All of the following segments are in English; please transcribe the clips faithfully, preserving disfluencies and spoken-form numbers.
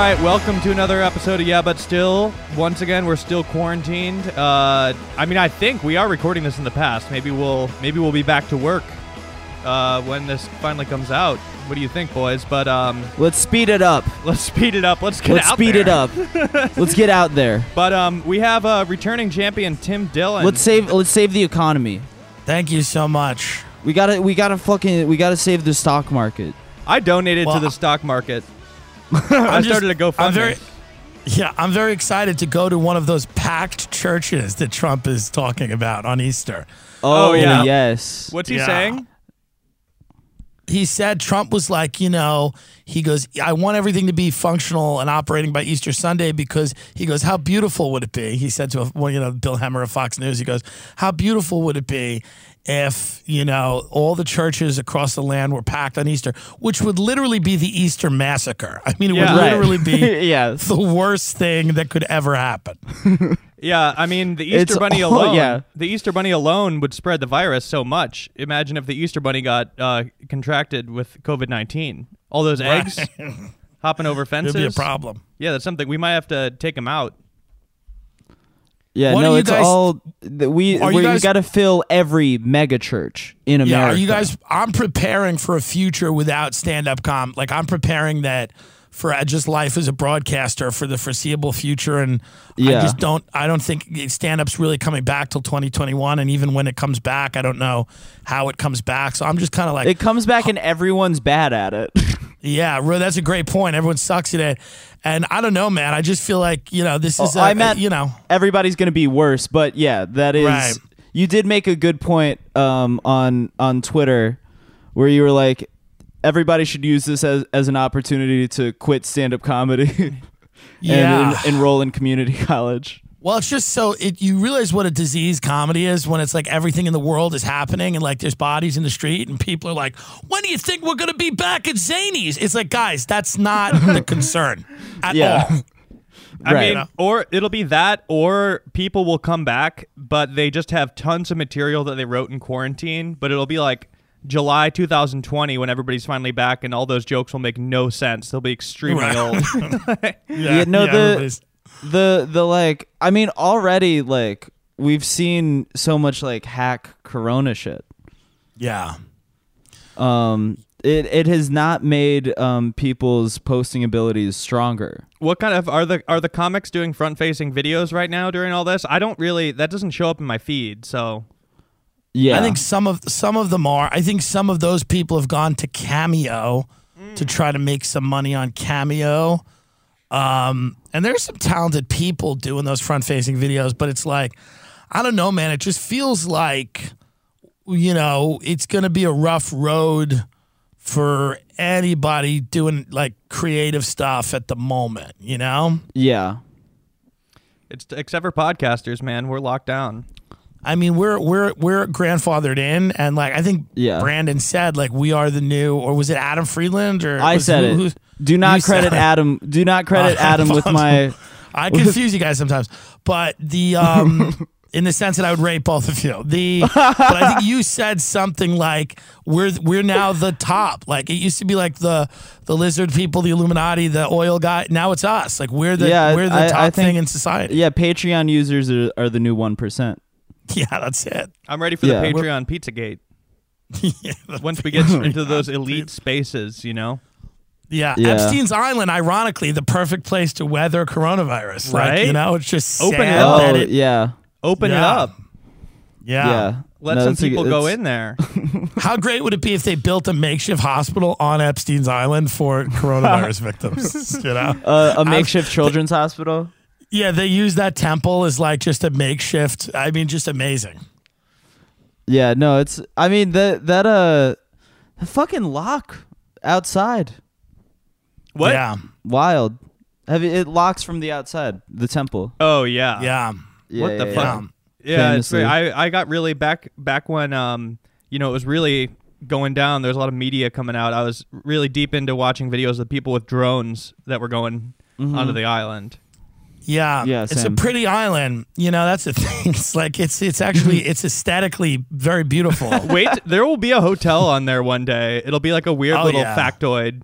right, welcome to another episode of Yeah, But Still. Once again, we're still quarantined. Uh, I mean, I think we are recording this in the past. Maybe we'll maybe we'll be back to work uh, when this finally comes out. What do you think, boys? But um, let's speed it up. Let's speed it up. Let's get let's out speed there. it up. Let's get out there. But um, we have uh, returning champion Tim Dillon. Let's save. Let's save the economy. Thank you so much. We gotta. We gotta fucking. We gotta save the stock market. I donated well, to the stock market. I started to go I'm very, fundraise. Yeah, I'm very excited to go to one of those packed churches that Trump is talking about on Easter. Oh, Oh, yeah. yes. What's he Yeah. saying? He said Trump was like, you know, he goes, I want everything to be functional and operating by Easter Sunday because he goes, how beautiful would it be? He said to a, well, you know, Bill Hemmer of Fox News, he goes, how beautiful would it be if, you know, all the churches across the land were packed on Easter, which would literally be the Easter massacre. I mean, it Yeah. would Right. literally be Yes. the worst thing that could ever happen. Yeah, I mean, the Easter It's Bunny all- alone. yeah. The Easter Bunny alone would spread the virus so much. Imagine if the Easter Bunny got uh, contracted with COVID nineteen. All those eggs hopping over fences. It'd be a problem. Yeah, that's something. We might have to take them out. Yeah. What no, are you it's guys- all. th- We Are you we guys- got to fill every mega church in America. Yeah, are you guys? I'm preparing for a future without stand-up com. Like I'm preparing that for uh, just life as a broadcaster for the foreseeable future, and Yeah. I just don't. I don't think stand-up's really coming back till twenty twenty-one, and even when it comes back, I don't know how it comes back. So I'm just kind of like, It comes back and everyone's bad at it. yeah, really, that's a great point. Everyone sucks at it, and I don't know, man. I just feel like you know this is. Oh, a, I meant- you know. Everybody's gonna be worse, but yeah, that is. Right. You did make a good point um, on on Twitter, where you were like, everybody should use this as as an opportunity to quit stand up comedy. Yeah. and en- enroll in community college. Well, it's just so it you realize what a disease comedy is when it's like everything in the world is happening and like there's bodies in the street and people are like, when do you think we're going to be back at Zanies? It's like, guys, that's not the concern at Yeah. all. I Right. mean, or it'll be that, or people will come back, but they just have tons of material that they wrote in quarantine, but it'll be like July two thousand twenty when everybody's finally back and all those jokes will make no sense. They'll be extremely Right. old. Yeah, no, the- everybody's- The the like I mean already like we've seen so much like hack corona shit. yeah. Um it it has not made um people's posting abilities stronger. What kind of are the are the comics doing front facing videos right now during all this? I don't really that doesn't show up in my feed, so Yeah. I think some of some of them are. I think some of those people have gone to Cameo to try to make some money on Cameo. Um, and there's some talented people doing those front-facing videos, but it's like, I don't know, man. It just feels like, you know, it's going to be a rough road for anybody doing like creative stuff at the moment, you know? Yeah. it's except for podcasters, man. We're locked down. I mean, we're we're we're grandfathered in, and like I think Yeah. Brandon said, like we are the new, or was it Adam Friedland? Or I was said who- it. who's- Do not you credit said it. Adam. Do not credit Uh, Adam with my. I confuse you guys sometimes, but the um, in the sense that I would rate both of you. The but I think you said something like we're we're now the top. Like it used to be like the the lizard people, the Illuminati, the oil guy. Now it's us. Like we're the Yeah, we're the I- top I think- thing in society. Yeah, Patreon users are, are the new one percent. Yeah, that's it. I'm ready for Yeah. the Patreon Pizzagate. yeah, Once we get into those elite spaces, you know. yeah, Yeah. Epstein's Island, ironically, the perfect place to weather coronavirus. Like, Right? you know, it's just Open sad it up. that Oh it- yeah, Open it Yeah. up. yeah. yeah. Let No, some it's a- people go it's- in there. How great would it be if they built a makeshift hospital on Epstein's Island for coronavirus victims? You know, Uh, a makeshift children's hospital. yeah, they use that temple as like just a makeshift. I mean, just amazing. Yeah, no, it's. I mean that that uh, the fucking lock outside, What? Yeah, wild. Have you, it locks from the outside the temple. Oh yeah. yeah, Yeah, What the yeah, fuck? yeah. Yeah, it's Famously. very, I I got really back back when um you know it was really going down. There was a lot of media coming out. I was really deep into watching videos of people with drones that were going Mhm. onto the island. yeah. Yeah, it's same. a pretty island. You know, that's the thing. It's like it's it's actually it's aesthetically very beautiful. Wait, there will be a hotel on there one day. It'll be like a weird Oh, little yeah. factoid.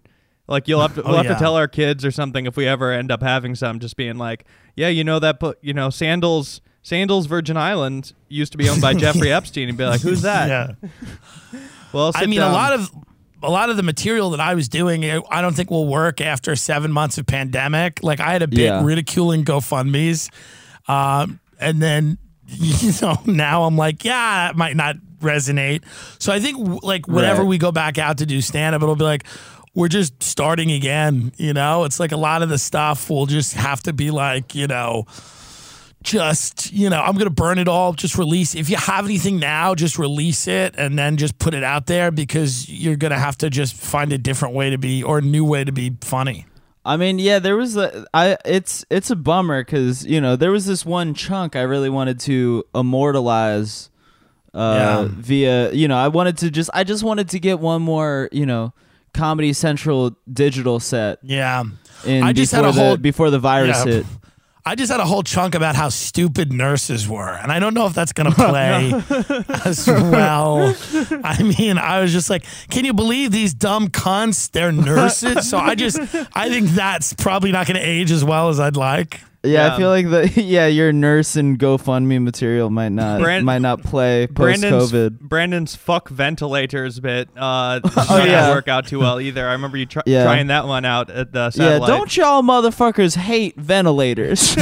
Like you'll have to, we'll Oh, have yeah. to tell our kids or something if we ever end up having some, just being like, yeah, you know that, but you know, Sandals, Sandals Virgin Island used to be owned by Jeffrey Epstein, and be like, who's that? Yeah. Well, I mean, a lot of a lot of the material that I was doing, I don't think will work after seven months of pandemic. Like I had a bit Yeah. ridiculing GoFundMe's, um, and then you know now I'm like, yeah, it might not resonate. So I think like whenever Right. we go back out to do stand up, it'll be like we're just starting again. You know, it's like a lot of the stuff will just have to be like, you know. Just, you know, I'm going to burn it all. Just release. If you have anything now, just release it and then just put it out there because you're going to have to just find a different way to be or a new way to be funny. I mean, yeah, there was a, I, it's, it's a bummer because, you know, there was this one chunk I really wanted to immortalize uh, Yeah. via, you know, I wanted to just, I just wanted to get one more, you know, Comedy Central digital set Yeah. in I just before, had a the, whole- before the virus Yeah. hit. I just had a whole chunk about how stupid nurses were. And I don't know if that's going to play as well. I mean, I was just like, can you believe these dumb cunts? They're nurses. So I just, I think that's probably not going to age as well as I'd like. Yeah, Yeah. I feel like the yeah your nurse and GoFundMe material might not Brand- might not play post Brandon's COVID. Brandon's fuck ventilators bit uh, Oh, didn't yeah. work out too well either. I remember you try- Yeah. trying that one out at the Yeah, satellite. don't y'all motherfuckers hate ventilators?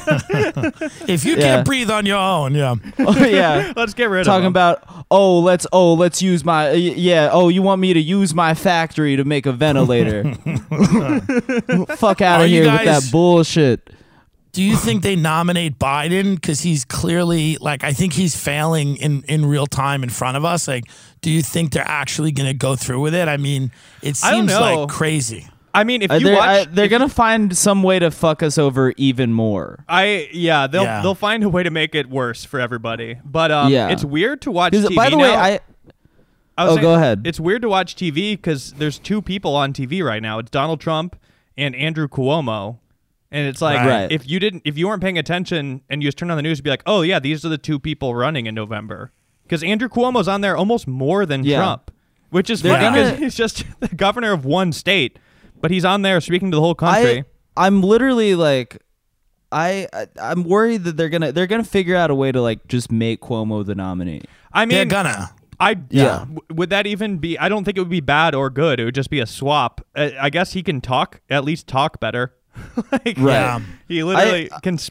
If you Yeah. can't breathe on your own, yeah. Oh yeah. Let's get rid Talking of them. about oh let's oh let's use my uh, y- yeah oh you want me to use my factory to make a ventilator? Fuck out Are of you here with guys- that bullshit. Do you think they nominate Biden because he's clearly like I think he's failing in in real time in front of us? Like, do you think they're actually going to go through with it? I mean, it I don't seems know. like crazy. I mean, if Uh, you they're watch, I- they're if- gonna find some way to fuck us over even more. I yeah, they'll Yeah. they'll find a way to make it worse for everybody. But um, Yeah. it's weird to watch. 'Cause, T V by the way, now. I I was Oh, saying, go ahead. It's weird to watch T V because there's two people on T V right now. It's Donald Trump and Andrew Cuomo, and it's like Right. if you didn't, if you weren't paying attention and you just turned on the news, you'd be like, oh yeah, these are the two people running in November. Because Andrew Cuomo's on there almost more than Yeah. Trump, which is They're funny because gonna- he's just the governor of one state, but he's on there speaking to the whole country. I I'm literally like I, I I'm worried that they're gonna they're gonna figure out a way to like just make Cuomo the nominee. I They're mean, gonna. I Yeah. w- would that even be? I don't think it would be bad or good. It would just be a swap. Uh, I guess he can talk, at least talk better. like, Right. Yeah. He literally can s-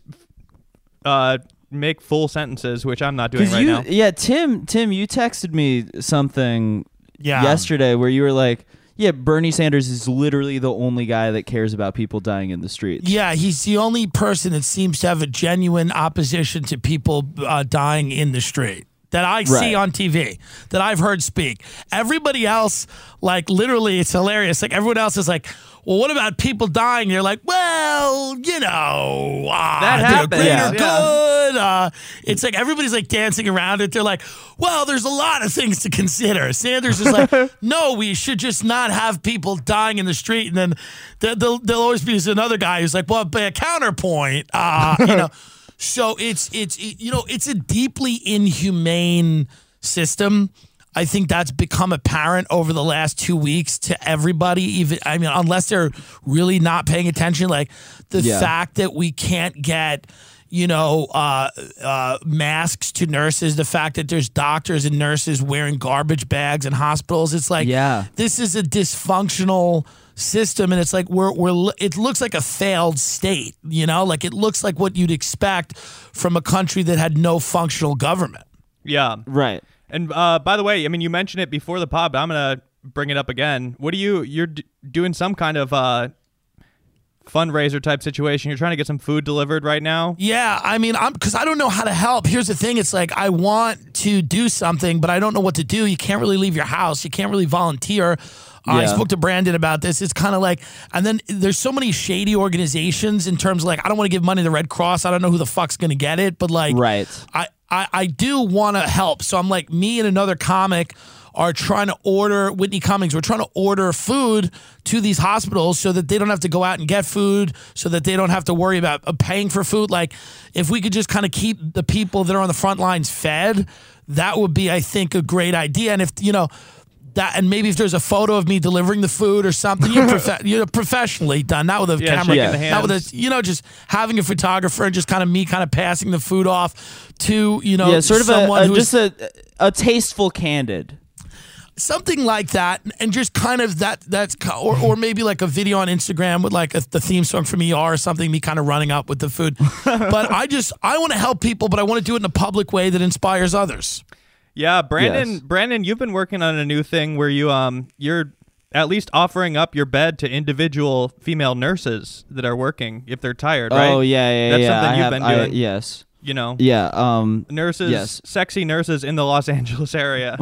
uh, make full sentences, which I'm not doing Because right you now. yeah Tim Tim you texted me something Yeah. yesterday where you were like yeah Bernie Sanders is literally the only guy that cares about people dying in the streets. Yeah, he's the only person that seems to have a genuine opposition to people uh, dying in the street that I see Right. on T V, that I've heard speak. Everybody else, like literally, it's hilarious. Like everyone else is like, well, what about people dying? You're like, well, you know, uh, That the happens, greater yeah. good. Uh, it's like everybody's like dancing around it. They're like, well, there's a lot of things to consider. Sanders is like, no, we should just not have people dying in the street. And then there- there'll, there'll always be this another guy who's like, well, by a counterpoint, uh, you know. So it's it's it, you know it's a deeply inhumane system. I think that's become apparent over the last two weeks to everybody. Even I mean, unless they're really not paying attention, like the Yeah. fact that we can't get you know uh, uh, masks to nurses, the fact that there's doctors and nurses wearing garbage bags in hospitals. It's like Yeah. this is a dysfunctional system, and it's like we're we're it looks like a failed state, you know, like it looks like what you'd expect from a country that had no functional government. Yeah. Right. And uh, by the way, I mean, you mentioned it before the pod, but I'm going to bring it up again. What do you, you're d- doing some kind of uh, fundraiser type situation. You're trying to get some food delivered right now. Yeah, I mean, I'm because I don't know how to help. Here's the thing: it's like I want to do something, but I don't know what to do. You can't really leave your house. You can't really volunteer. Uh, I Yeah. spoke to Brandon about this. It's kind of like, and then there's so many shady organizations in terms of like, I don't want to give money to the Red Cross. I don't know who the fuck's gonna get it, but like, Right. I I, I do want to help. So I'm like, me and another comic are trying to order, Whitney Cummings, we're trying to order food to these hospitals so that they don't have to go out and get food, so that they don't have to worry about uh, paying for food. Like, if we could just kind of keep the people that are on the front lines fed, that would be, I think, a great idea. And if, you know, that, and maybe if there's a photo of me delivering the food or something, you're, prof- you're professionally done, not with a Yeah, camera, shaking the not with hands. a, you know, just having a photographer and just kind of me kind of passing the food off to, you know, yeah, sort of a, someone a who's just a a tasteful candid. something like that, and just kind of that that's co- or or maybe like a video on Instagram with like a, the theme song from E R or something, me kind of running up with the food. But I just I want to help people, but I want to do it in a public way that inspires others. Yeah, Brandon. Yes. Brandon, you've been working on a new thing where you um you're at least offering up your bed to individual female nurses that are working if they're tired, right? Oh yeah, yeah, That's yeah. something I you've have- been I- doing. yes. You know, Yeah. Um. nurses, Yes. sexy nurses in the Los Angeles area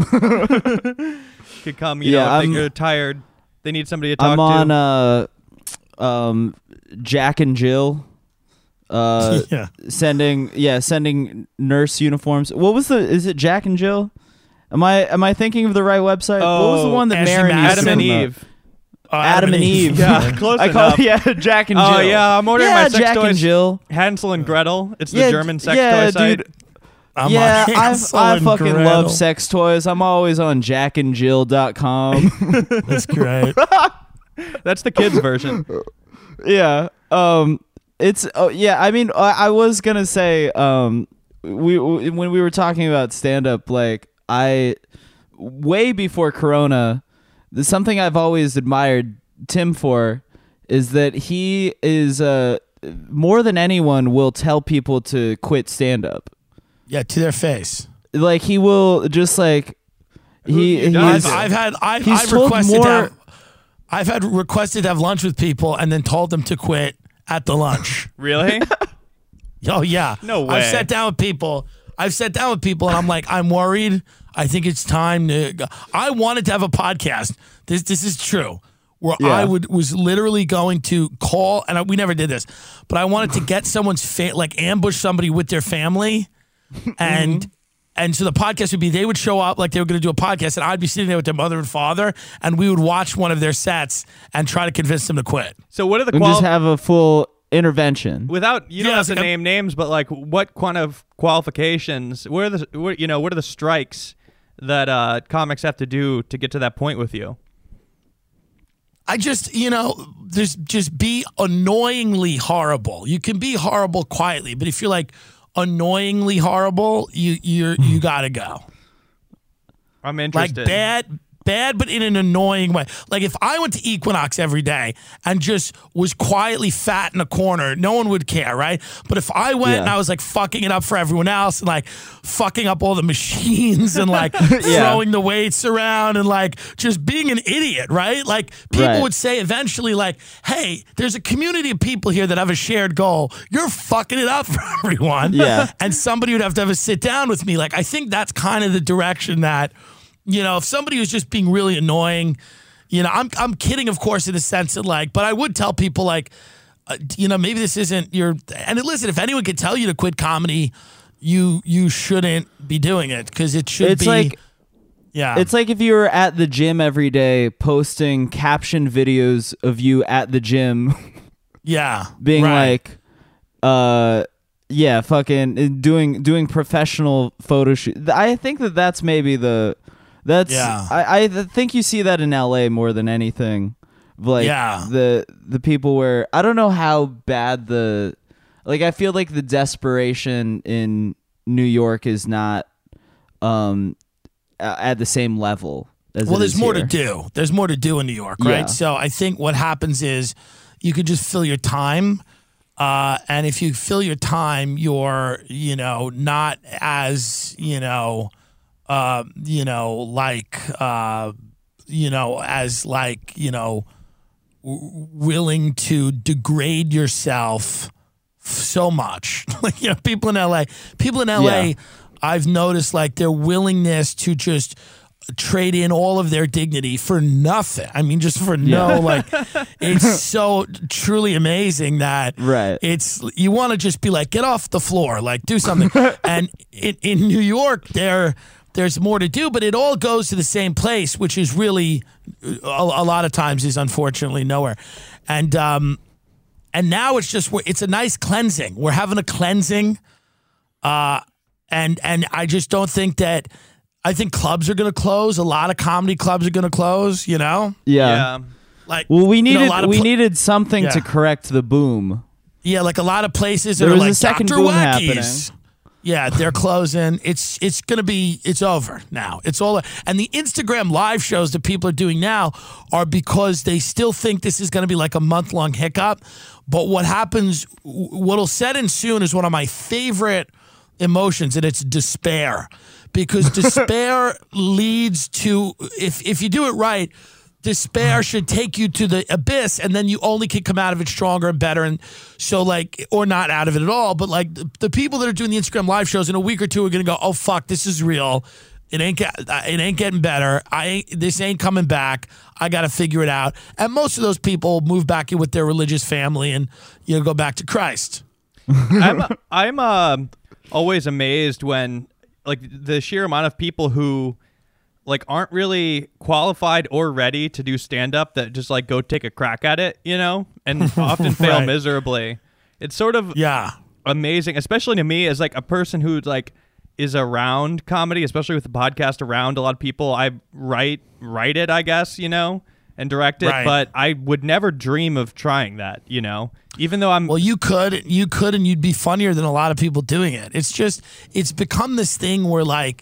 could come. You Yeah, know, if I'm- they're tired, they need somebody to talk I'm to. on uh, um, Jack and Jill. Uh, Yeah. sending yeah, sending nurse uniforms. What was the? Is it Jack and Jill? Am I am I thinking of the right website? what was the Oh, one that Ashley Marin used Adam to and send the- Eve. Oh, Adam and Eve. Yeah, close I call enough. it, yeah, Jack and Jill. Oh yeah, I'm ordering yeah, my sex Jack toys. and Jill. Hansel and Gretel. It's the Yeah, German sex yeah, toy site. dude. I'm yeah, on I've, Hansel I and fucking Gretel. love sex toys. I'm always on jack and jill dot com. That's great. That's the kids version. yeah. Um. It's. Oh yeah. I mean, I, I was gonna say. Um. We when we were talking about stand up, like I, way before Corona, there's something I've always admired Tim for, is that he is uh more than anyone will tell people to quit stand up. Yeah, to their face. Like he will just like he you he done is, to? I've, I've had I've, he's I've told requested more- to have, I've had requested to have lunch with people and then told them to quit at the lunch. Really? Oh yeah. No way. I've sat down with people. I've sat down with people and I'm like, I'm worried. I think it's time to go. I wanted to have a podcast. This this is true. Where Yeah. I would was literally going to call, and I, we never did this, but I wanted to get someone's fa- like ambush somebody with their family, and Mm-hmm. and so the podcast would be they would show up like they were going to do a podcast, and I'd be sitting there with their mother and father, and we would watch one of their sets and try to convince them to quit. So what are the and qual- just have a full intervention. without you don't Yeah, have it's to like a- name names, but like what kind of qualifications? What are the what, you know what are the strikes that uh, comics have to do to get to that point with you? I just, you know, there's just be annoyingly horrible. You can be horrible quietly, but if you're like annoyingly horrible, you you're you gotta go. I'm Like interested. bad, bad, but in an annoying way. Like if I went to Equinox every day and just was quietly fat in a corner, no one would care, right? But if I went Yeah. and I was like fucking it up for everyone else and like fucking up all the machines and like throwing the weights around and like just being an idiot, right? Like people Right. would say eventually like, hey, there's a community of people here that have a shared goal. You're fucking it up for everyone. Yeah. And somebody would have to have a sit down with me. Like I think that's kind of the direction that, you know, if somebody was just being really annoying, you know, I'm I'm kidding, of course, in the sense that like, but I would tell people like, uh, you know, maybe this isn't your. And listen, if anyone could tell you to quit comedy, you you shouldn't be doing it because it should It's be. like yeah, it's like if you were at the gym every day posting caption videos of you at the gym yeah, being right. like uh yeah, fucking doing doing professional photo shoot. I think that that's maybe the that's Yeah. I I think you see that in L A more than anything. Like Yeah. the the people where I don't know how bad the like I feel like the desperation in New York is not um a- at the same level as Well, it there's is more here. to do. There's more to do in New York, right? Yeah. So I think what happens is you could just fill your time. Uh, and if you fill your time, you're, you know, not as, you know, uh, you know, like, uh, you know, as like, you know, w- willing to degrade yourself so much. Like, you know, people in L A, people in L A, Yeah. I've noticed like their willingness to just trade in all of their dignity for nothing. I mean, just for no, like, it's so truly amazing that Right. it's, you want to just be like, get off the floor, like do something. And in, in New York, there, there's more to do, but it all goes to the same place, which is really a, a lot of times is unfortunately nowhere. And, um, and now it's just, it's a nice cleansing. We're having a cleansing. Uh, and, and I just don't think that, I think clubs are going to close. A lot of comedy clubs are going to close. You know, Yeah. Yeah. like Well, we you needed know, a lot of we pla- needed something Yeah. to correct the boom. Yeah, like a lot of places that There are was a like second Doctor boom Wackies. Yeah, they're closing. It's it's gonna be it's over now. It's all and the Instagram live shows that people are doing now are because they still think this is gonna be like a month long hiccup. But what happens, what'll set in soon is one of my favorite emotions, and it's despair, because despair leads to if if you do it right. Despair should take you to the abyss, and then you only can come out of it stronger and better. And so, like, or not out of it at all. But like the, the people that are doing the Instagram live shows in a week or two are gonna go, "Oh fuck, this is real. It ain't get, it ain't getting better. I ain't this ain't coming back. I got to figure it out." And most of those people move back in with their religious family and you know go back to Christ. I'm I'm uh, always amazed when like the sheer amount of people who like aren't really qualified or ready to do stand up that just like go take a crack at it, you know, and often fail Right. miserably. It's sort of Yeah. amazing, especially to me as like a person who like is around comedy, especially with the podcast around a lot of people. I write write it, I guess, you know, and direct it, Right. but I would never dream of trying that, you know, even though I'm Well, you could, you could, and you'd be funnier than a lot of people doing it. It's just, it's become this thing where like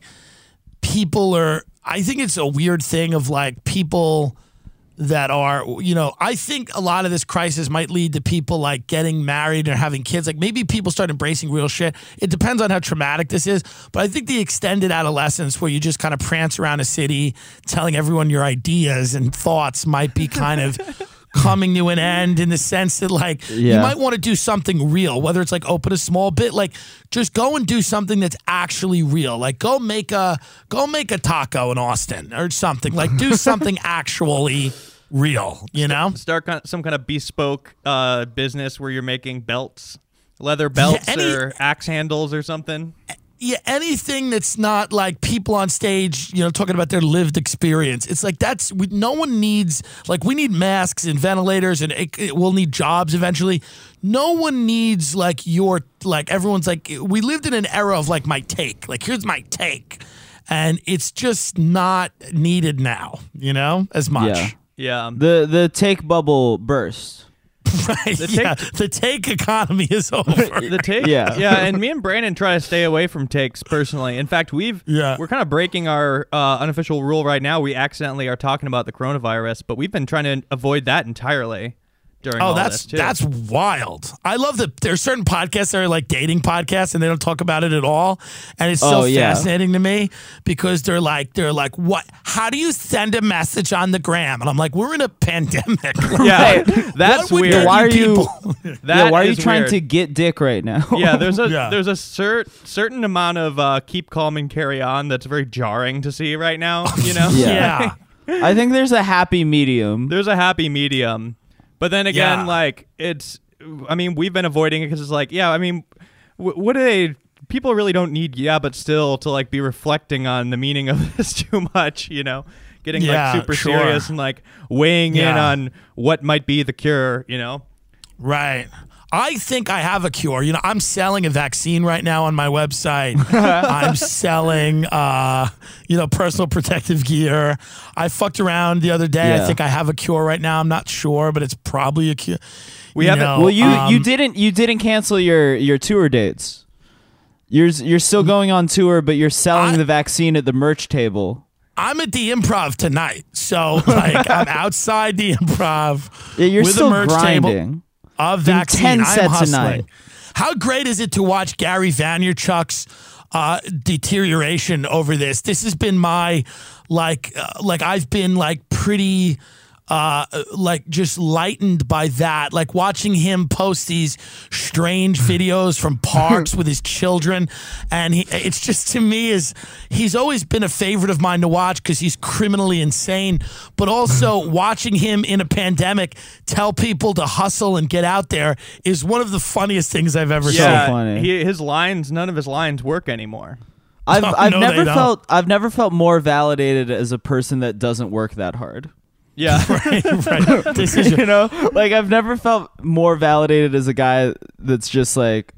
people are. I think it's a weird thing of like people that are, you know, I think a lot of this crisis might lead to people like getting married or having kids. Like maybe people start embracing real shit. It depends on how traumatic this is. But I think the extended adolescence where you just kind of prance around a city telling everyone your ideas and thoughts might be kind of coming to an end in the sense that like you Yeah. might want to do something real, whether it's like open a small bit, like just go and do something that's actually real. Like go make a go make a taco in Austin or something. Like do something actually real, you know? start kind of, some kind of bespoke uh, business where you're making belts, leather belts any- or axe handles or something. Yeah, anything that's not like people on stage, you know, talking about their lived experience. It's like that's we, no one needs like we need masks and ventilators, and it, it, we'll need jobs eventually. No one needs like your like everyone's like we lived in an era of like my take, like here's my take, and it's just not needed now, you know, as much. Yeah. Yeah. The the take bubble burst. Right? The yeah, take- the take economy is over. The take, Yeah. yeah, and me and Brandon try to stay away from takes personally. In fact, we've Yeah. we're kind of breaking our uh, unofficial rule right now. We accidentally are talking about the coronavirus, but we've been trying to avoid that entirely during Oh, all that's this too. that's wild. I love that there's certain podcasts that are like dating podcasts and they don't talk about it at all. And it's so Oh, yeah. fascinating to me because they're like they're like, what how do you send a message on the gram? And I'm like, we're in a pandemic. yeah, that's What would weird. there Why are be you- people- That yeah, why are you is trying weird. to get dick right now? Yeah, there's a Yeah. there's a cer- certain amount of uh, keep calm and carry on that's very jarring to see right now. You know, Yeah. yeah. I think there's a happy medium. there's a happy medium, but then again, Yeah. like it's. I mean, we've been avoiding it because it's like, yeah. I mean, w- what do they? People really don't need yeah, but still to like be reflecting on the meaning of this too much. You know, getting Yeah, like super sure. serious and like weighing in Yeah. on what might be the cure. You know. Right. I think I have a cure. You know, I'm selling a vaccine right now on my website. I'm selling, uh, you know, personal protective gear. I fucked around the other day. Yeah. I think I have a cure right now. I'm not sure, but it's probably a cure. We You haven't- know, well, you um, you didn't you didn't cancel your your tour dates. You're you're still going on tour, but you're selling I- the vaccine at the merch table. I'm at the Improv tonight, so like I'm outside the Improv. Yeah, you're with still a merch table grinding. of Doing vaccine. ten I'm sets a hustling. night. How great is it to watch Gary Vaynerchuk's uh, deterioration over this? This has been my like uh, like I've been like pretty. Uh, like just lightened by that, like watching him post these strange videos from parks with his children, and he, it's just to me is he's always been a favorite of mine to watch because he's criminally insane, but also watching him in a pandemic tell people to hustle and get out there is one of the funniest things I've ever seen. Yeah, funny. he, his lines, none of his lines work anymore. I've Oh, I've no, they never don't. felt I've never felt more validated as a person that doesn't work that hard. Yeah. right, right. This is You know, like I've never felt more validated as a guy that's just like,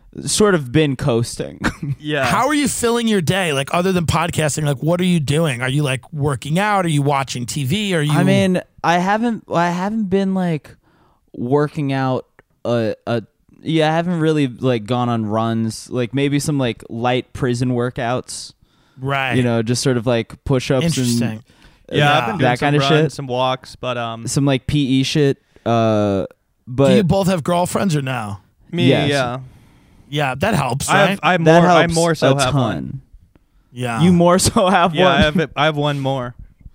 sort of been coasting. Yeah. How are you filling your day? Like, other than podcasting, like, what are you doing? Are you like working out? Are you watching T V? Are you? I mean, I haven't I haven't been like working out a a yeah, I haven't really like gone on runs, like maybe some like light prison workouts. right. You know, just sort of like push-ups Interesting. and yeah, Yeah. I've been doing that some kind of runs, shit. some walks, but um, Some like P E shit. Uh but Do you both have girlfriends or no? me, Yes. yeah, Yeah, that helps, I right? have, I have that more, helps I more so a have ton. one. yeah. You more so have Yeah, one. I have, it, I have one more.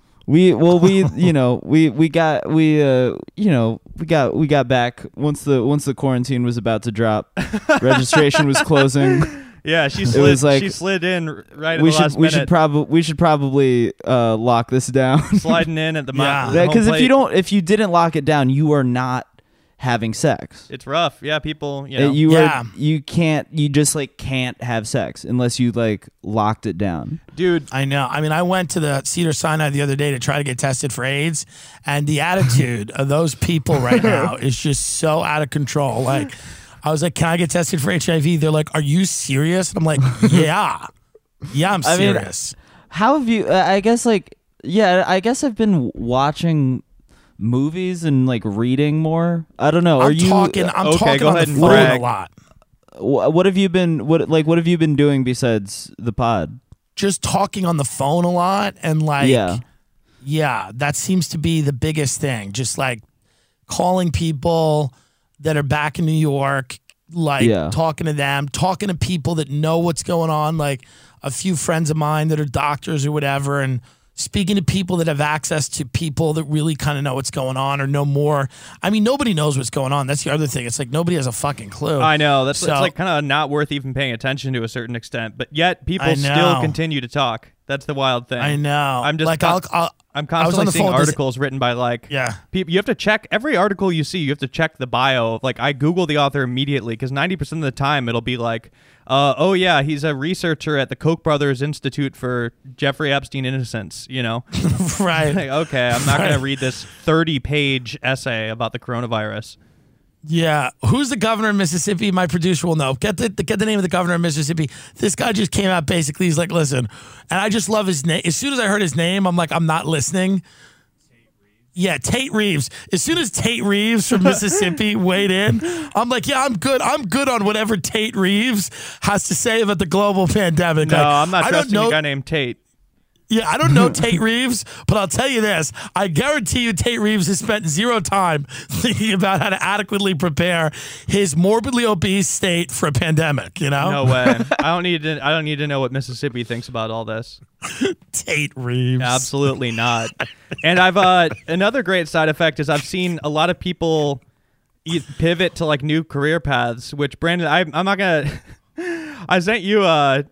We well we you know we we got we uh you know we got we got back once the once the quarantine was about to drop, registration was closing. Yeah, she slid. was like- she slid in r- right at we the should last we minute, should probably we should probably uh lock this down sliding in at the Yeah. yeah, because if you don't if you didn't lock it down you are not having sex. it's rough. Yeah, people. You Uh, know, you Yeah. are you can't you just like can't have sex unless you like locked it down. dude. I know. I mean, I went to the Cedar Sinai the other day to try to get tested for AIDS, and the attitude of those people right now is just so out of control. Like, I was like, "Can I get tested for H I V?" They're like, "Are you serious?" And I'm like, "Yeah, yeah, I'm I mean, serious." How have you? Uh, I guess like yeah. I guess I've been watching movies and like reading more. I don't know. Are I'm you? talking. I'm okay, talking go on ahead the and phone brag. a lot. wh- What have you been? What like what have you been doing besides the pod? Just talking on the phone a lot, and like, Yeah. yeah, that seems to be the biggest thing. Just like calling people that are back in New York, like Yeah. talking to them, talking to people that know what's going on, like a few friends of mine that are doctors or whatever, and speaking to people that have access to people that really kind of know what's going on or know more. I mean, nobody knows what's going on. That's the other thing. It's like nobody has a fucking clue. I know that's So- it's like kind of not worth even paying attention to a certain extent, but yet people I still know. continue to talk. That's the wild thing. I know. I'm just like, con- I'll, I'll, I'm I was constantly on the seeing phone with this- articles written by like yeah. people. You have to check every article you see. You have to check the bio. Like I Google the author immediately because ninety percent of the time it'll be like, uh, oh yeah, he's a researcher at the Koch Brothers Institute for Jeffrey Epstein innocence. You know, Right. like, okay, I'm not Right. gonna read this thirty page essay about the coronavirus. Yeah, who's the governor of Mississippi? My producer will know. Get the get the name of the governor of Mississippi. This guy just came out basically. He's like, listen, and I just love his name. As soon as I heard his name, I'm like, I'm not listening. Yeah, Tate Reeves. As soon as Tate Reeves from Mississippi weighed in, I'm like, yeah, I'm good. I'm good on whatever Tate Reeves has to say about the global pandemic. No, Like, I'm not I don't trusting know. a guy named Tate. Yeah, I don't know Tate Reeves, but I'll tell you this. I guarantee you Tate Reeves has spent zero time thinking about how to adequately prepare his morbidly obese state for a pandemic, you know? No way. I don't need to. I don't need to know what Mississippi thinks about all this. Tate Reeves. Absolutely not. And I've uh, another great side effect is I've seen a lot of people e- pivot to like new career paths. Which Brandon, I, I'm not gonna. I sent you uh,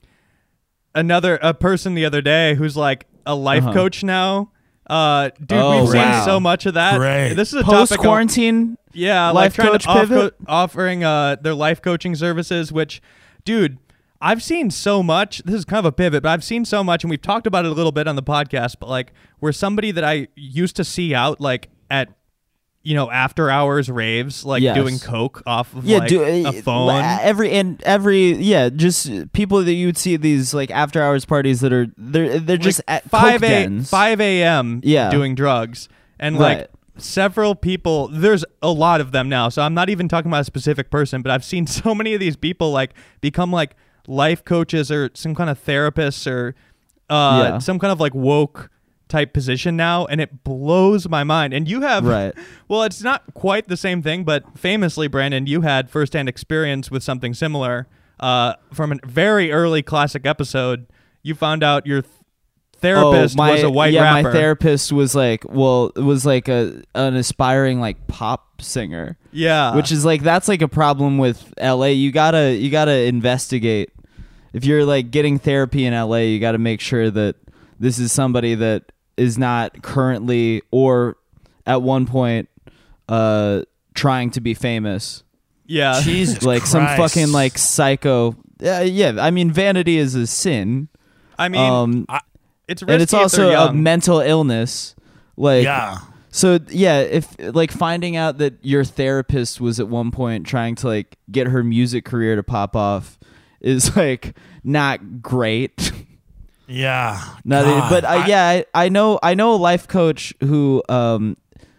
another a person the other day who's like a life Uh-huh. coach now. Uh, dude, Oh, we've wow. seen so much of that. Great. This is a Post topic. of- quarantine. Yeah, life like trying coach to off- pivot? offering uh, their life coaching services, which, dude, I've seen so much. This is kind of a pivot, but I've seen so much, and we've talked about it a little bit on the podcast, but like, where somebody that I used to see out, like, at, you know, after hours raves, like Yes. doing coke off of Yeah, like, do, a uh, phone. every and every yeah, just people that you would see at these like after hours parties that are they're they're just Like at five coke a dens. five a.m. Yeah. doing drugs, and Right. like several people. There's a lot of them now, so I'm not even talking about a specific person, but I've seen so many of these people like become like life coaches or some kind of therapists or uh, Yeah. some kind of like woke type position now, and it blows my mind. And you have Right. well, it's not quite the same thing, but famously, Brandon, you had firsthand experience with something similar uh, from a very early classic episode. You found out your th- therapist oh, my, was a white yeah, rapper. my therapist was like, well, it was like a an aspiring like pop singer, yeah, which is like that's like a problem with L A. You gotta you gotta investigate if you're like getting therapy in L A. You gotta make sure that this is somebody that is not currently or at one point uh, trying to be famous. yeah. Jesus Like some Christ. fucking like psycho. Yeah, yeah. I mean, vanity is a sin. I mean, um, it's risky and it's if also they're a young. mental illness. Like, Yeah. So yeah, if like finding out that your therapist was at one point trying to like get her music career to pop off is like not great. Yeah. Not God, but uh, I- yeah, I, I know I know a life coach who um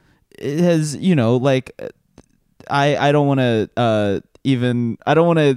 has, you know, like I I don't want to uh even I don't want to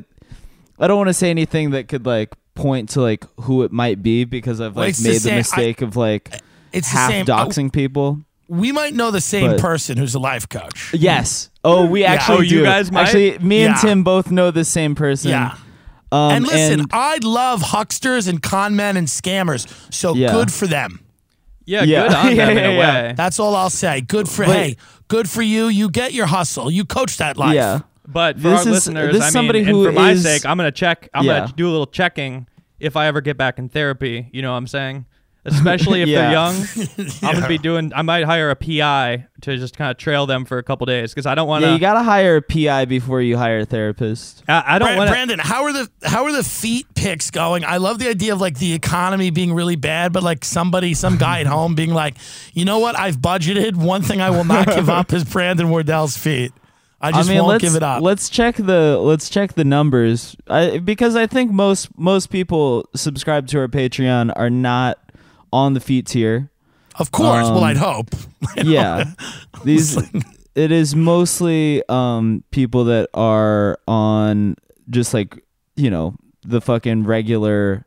I don't want to say anything that could like point to like who it might be because I've Well, like it's the made the same- mistake of like It's the half same. doxing people. We might know the same But- person who's a life coach. Yes. Oh, we Yeah. actually Oh, you do. guys might? Actually, me and Yeah. Tim both know the same person. Yeah. Um, and listen, and- I love hucksters and con men and scammers. So Yeah. good for them. Yeah, Yeah. good on Yeah, them in yeah, a yeah. way. That's all I'll say. Good for But- hey, good for you. You get your hustle. You coach that life. yeah. But for This our is- listeners, this is I mean, somebody and who for my is- sake, I'm gonna check. I'm Yeah. gonna do a little checking if I ever get back in therapy. You know what I'm saying? Especially if Yeah. they're young, I'm gonna be doing. I might hire a P I to just kind of trail them for a couple days because I don't want to. Yeah, you gotta hire a P I before you hire a therapist. I, I don't Bra- want to. Brandon, how are the how are the feet picks going? I love the idea of like the economy being really bad, but like somebody, some guy at home being like, you know what? I've budgeted. One thing I will not give up is Brandon Wardell's feet. I just I mean, won't let's give it up. let's check the let's check the numbers. I, because I think most most people subscribe to our Patreon are not on the feet tier. Of course. well, um, I'd hope. Yeah, these it is mostly um people that are on just like, you know, the fucking regular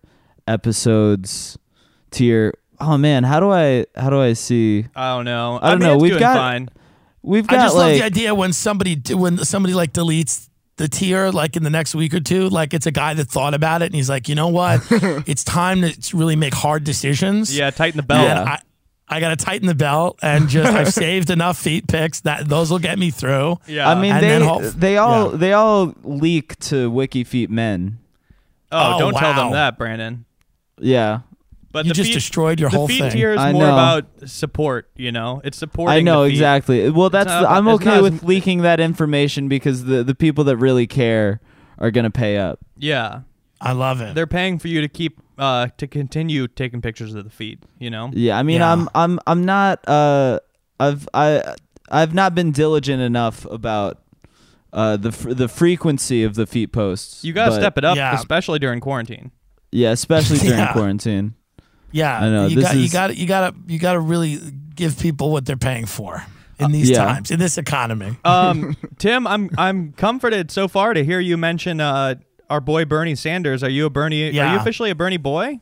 episodes tier. Oh man, how do I how do I see? I don't know. I don't mean, know. it's We've doing got- fine. We've I got just love like the idea when somebody d- when somebody like deletes the tier like in the next week or two, like it's a guy that thought about it and he's like, you know what, it's time to really make hard decisions. Yeah, tighten the belt. And I, I got to tighten the belt and just I've saved enough feet picks that those will get me through. Yeah. I mean, And they then hope- they all yeah. they all leak to WikiFeet Men. oh, Oh, don't tell them wow. that, Brandon. Yeah, But You the just feet, destroyed your the whole feet thing. tier is I more know. about support. You know, it's supporting. I know the feet. exactly. Well, that's not- the, I'm it's okay not with as- leaking that information because the the people that really care are gonna pay up. Yeah, I love it. they're paying for you to keep uh to continue taking pictures of the feet. You know. Yeah, I mean, Yeah. I'm I'm I'm not uh I've I I've not been diligent enough about uh the fr- the frequency of the feet posts. You gotta but- step it up, Yeah. especially during quarantine. Yeah, especially during Yeah. quarantine. Yeah, I know, you this got you is- got you got to you got to really give people what they're paying for in these yeah. times in this economy. Um, Tim, I'm I'm comforted so far to hear you mention uh our boy Bernie Sanders. Are you a Bernie? Are Yeah. you officially a Bernie boy?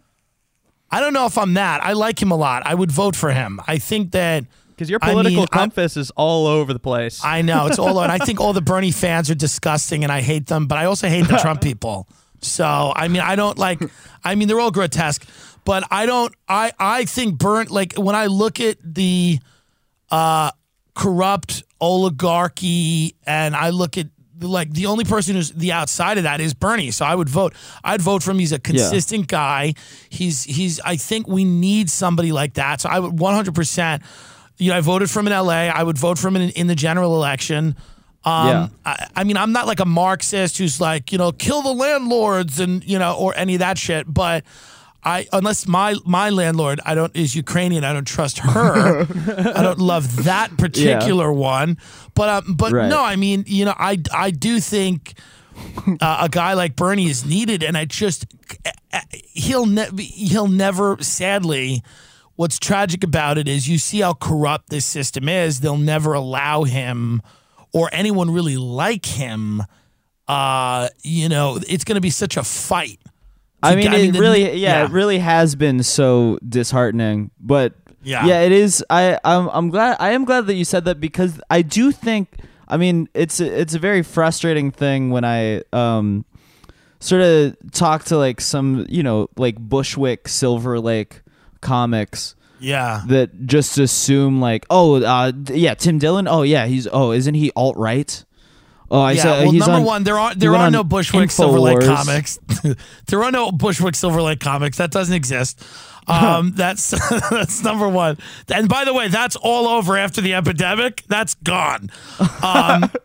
I don't know if I'm that. I like him a lot. I would vote for him. I think that Because your I political mean, I- compass is all over the place. I know it's all, and I think all the Bernie fans are disgusting, and I hate them. But I also hate the Trump people. So I mean, I don't like. I mean, they're all grotesque, but I don't. I I think Bern like when I look at the uh, corrupt oligarchy, and I look at like the only person who's the outside of that is Bernie. So I would vote. I'd vote for him. He's a consistent guy. He's he's. I think we need somebody like that. So I would one hundred percent. You know, I voted for him in L A. I would vote for him in, in the general election. Um, Yeah. I, I mean, I'm not like a Marxist who's like, you know, kill the landlords and, you know, or any of that shit. But I, unless my my landlord, I don't is Ukrainian, I don't trust her. I don't love that particular one. But um, but Right. no, I mean, you know, I I do think uh, a guy like Bernie is needed, and I just he'll ne- he'll never, sadly. What's tragic about it is you see how corrupt this system is. They'll never allow him or anyone really like him. Uh, you know, it's going to be such a fight. I mean, I it mean, the- really, yeah, yeah. it really has been so disheartening. But Yeah. yeah, it is. I, I'm, I'm glad. I am glad that you said that because I do think. I mean, it's a, it's a very frustrating thing when I um sort of talk to like some, you know, like Bushwick, Silver Lake comics Yeah. that just assume like, oh, uh, d- yeah, Tim Dillon. Oh, yeah, he's. Oh, isn't he alt right? Oh, I yeah, saw. well, he's number on, one, there are he there went are on no Bushwick Silver Lake InfoWars. comics. There are no Bushwick Silver Lake comics. That doesn't exist. Um, that's that's number one. And by the way, that's all over after the epidemic. That's gone. Um,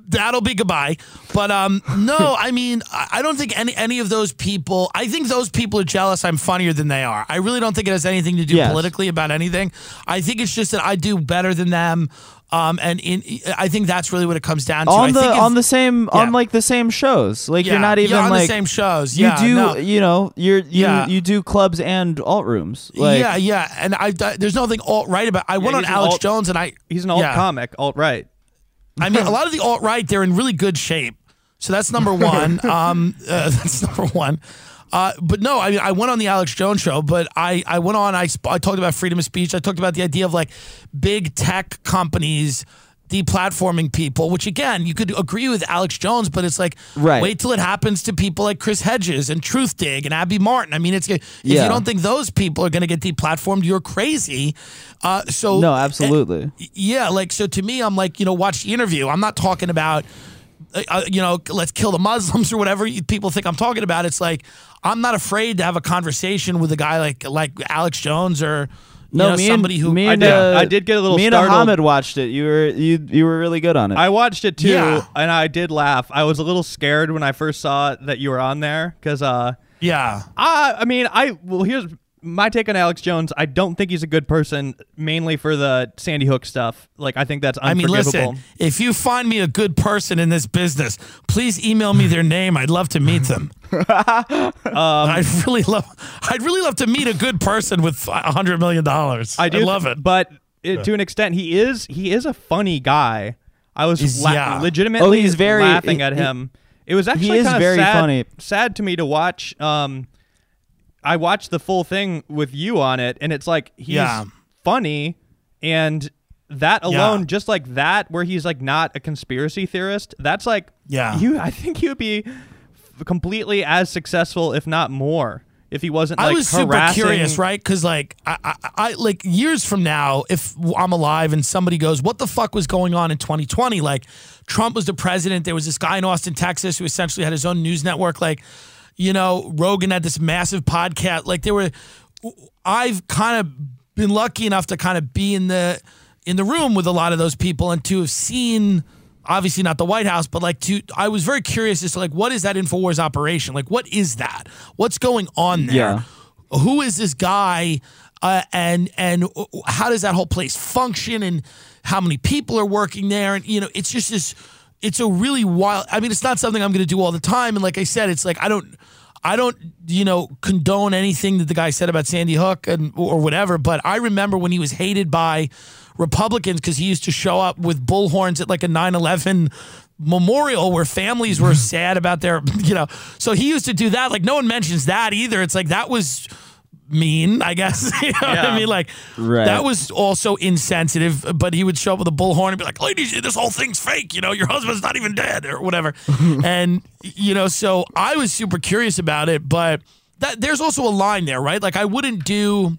that'll be goodbye. But um, no, I mean, I I don't think any any of those people. I think those people are jealous I'm funnier than they are. I really don't think it has anything to do Yes. politically about anything. I think it's just that I do better than them. Um, and in, I think that's really what it comes down to. on I the think if- on the same Yeah. on like the same shows. Like yeah, you're not even yeah, on like the same shows. you Yeah, do no. you know you're you Yeah. you do clubs and alt rooms. Like, yeah, yeah, and I there's nothing alt right about. I went on he's an Alex alt- Jones, and I He's an alt yeah. comic, alt right. I mean, a lot of the alt right, they're in really good shape. So that's number one. um, uh, that's number one. Uh, but no, I mean, I went on the Alex Jones show, but I, I went on, I, sp- I talked about freedom of speech. I talked about the idea of like big tech companies deplatforming people, which again, you could agree with Alex Jones, but it's like, Right. wait till it happens to people like Chris Hedges and Truth Dig and Abby Martin. I mean, it's if Yeah. you don't think those people are going to get deplatformed, you're crazy. Uh, so No, absolutely. yeah, like, so to me, I'm like, you know, watch the interview. I'm not talking about, uh, uh, you know, let's kill the Muslims or whatever you- people think I'm talking about. It's like, I'm not afraid to have a conversation with a guy like like Alex Jones or, you No, know, me somebody and, who. me I and, did- uh, I did get a little Me and startled. Ahmed watched it. You were you you were really good on it. I watched it too, Yeah. and I did laugh. I was a little scared when I first saw that you were on there because, uh, yeah. I, I mean, I well, here's my take on Alex Jones. I don't think he's a good person, mainly for the Sandy Hook stuff. Like, I think that's I mean, unforgivable. listen, if you find me a good person in this business, please email me their name. I'd love to meet them. Um, I'd really love, I'd really love to meet a good person with a hundred million dollars. I do I'd love it. but it, to an extent, he is he is a funny guy. I was He's- la- yeah. legitimately Oh, he's very- laughing he- at he- him. It was actually is kind of very sad, funny. sad to me to watch. Um, I watched the full thing with you on it, and it's like he's Yeah. funny, and that alone, Yeah. just like that, where he's like not a conspiracy theorist. That's like, Yeah. you. I think he would be f- completely as successful, if not more, if he wasn't like I was super harassing. curious, right? Because like, I, I, I, like years from now, if I'm alive and somebody goes, "What the fuck was going on in twenty twenty?" Like, Trump was the president. There was this guy in Austin, Texas, who essentially had his own news network. Like, you know, Rogan had this massive podcast. Like, there were. I've kind of been lucky enough to kind of be in the in the room with a lot of those people and to have seen. Obviously not the White House, but like to, I was very curious as to like, what is that InfoWars operation? Like, what is that? What's going on there? Yeah. Who is this guy? Uh, and and how does that whole place function? And how many people are working there? And you know, it's just this. It's a really wild. I mean, it's not something I'm going to do all the time. And like I said, it's like I don't, I don't, you know, condone anything that the guy said about Sandy Hook and or whatever. But I remember when he was hated by Republicans because he used to show up with bullhorns at like a nine eleven memorial where families were sad about their, you know, so he used to do that. Like no one mentions that either. It's like that was mean, I guess. You know what Yeah. I mean? Like Right. that was also insensitive, but he would show up with a bullhorn and be like, ladies, this whole thing's fake. You know, your husband's not even dead or whatever. And, you know, so I was super curious about it, but that there's also a line there, right? Like I wouldn't do...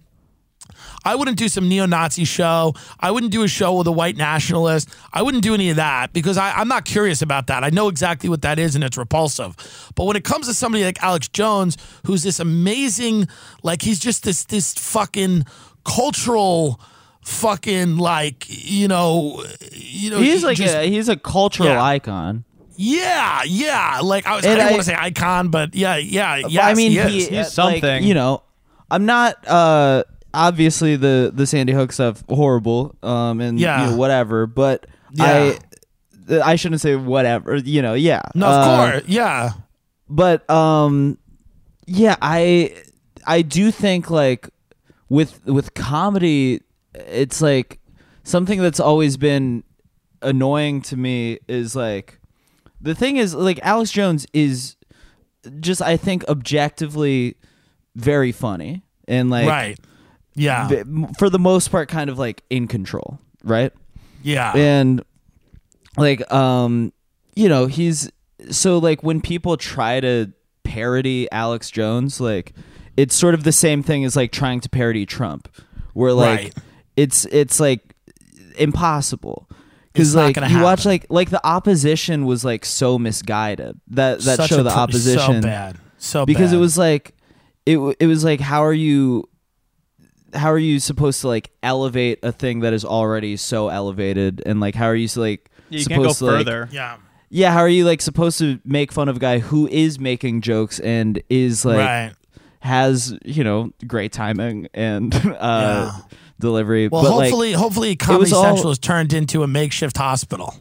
I wouldn't do some neo-Nazi show. I wouldn't do a show with a white nationalist. I wouldn't do any of that because I, I'm not curious about that. I know exactly what that is and it's repulsive. But when it comes to somebody like Alex Jones, who's this amazing, like he's just this this fucking cultural fucking like, you know, you know, he's like just- a, he's a cultural Yeah. icon. yeah, yeah. Like I was, I And didn't I- want to say icon, but yeah, yeah, yes, I mean, he he, is. He's uh, something. Like, you know, I'm not. Uh, obviously, the the Sandy Hook stuff horrible. Um, and Yeah. you know, whatever. But Yeah. I, I shouldn't say whatever. You know, yeah. No, of Uh, course, yeah. But um, yeah, I I do think like with with comedy, it's like something that's always been annoying to me is like the thing is like Alex Jones is just I think objectively very funny and like Right. Yeah. b- for the most part kind of like in control, right? Yeah. And like um you know, he's so like when people try to parody Alex Jones, like it's sort of the same thing as like trying to parody Trump, where like Right. it's it's like impossible. It's Because not like gonna you watch happen. like like the opposition was like so misguided that that Such show a the pr- opposition so bad, so because bad. it was like it w- it was like how are you how are you supposed to like elevate a thing that is already so elevated and like how are you like You can't go supposed to like further. yeah, yeah, how are you like supposed to make fun of a guy who is making jokes and is like Right. has, you know, great timing and uh, Yeah. delivery. Well, but hopefully, like, hopefully, Comedy was all- Central has turned into a makeshift hospital.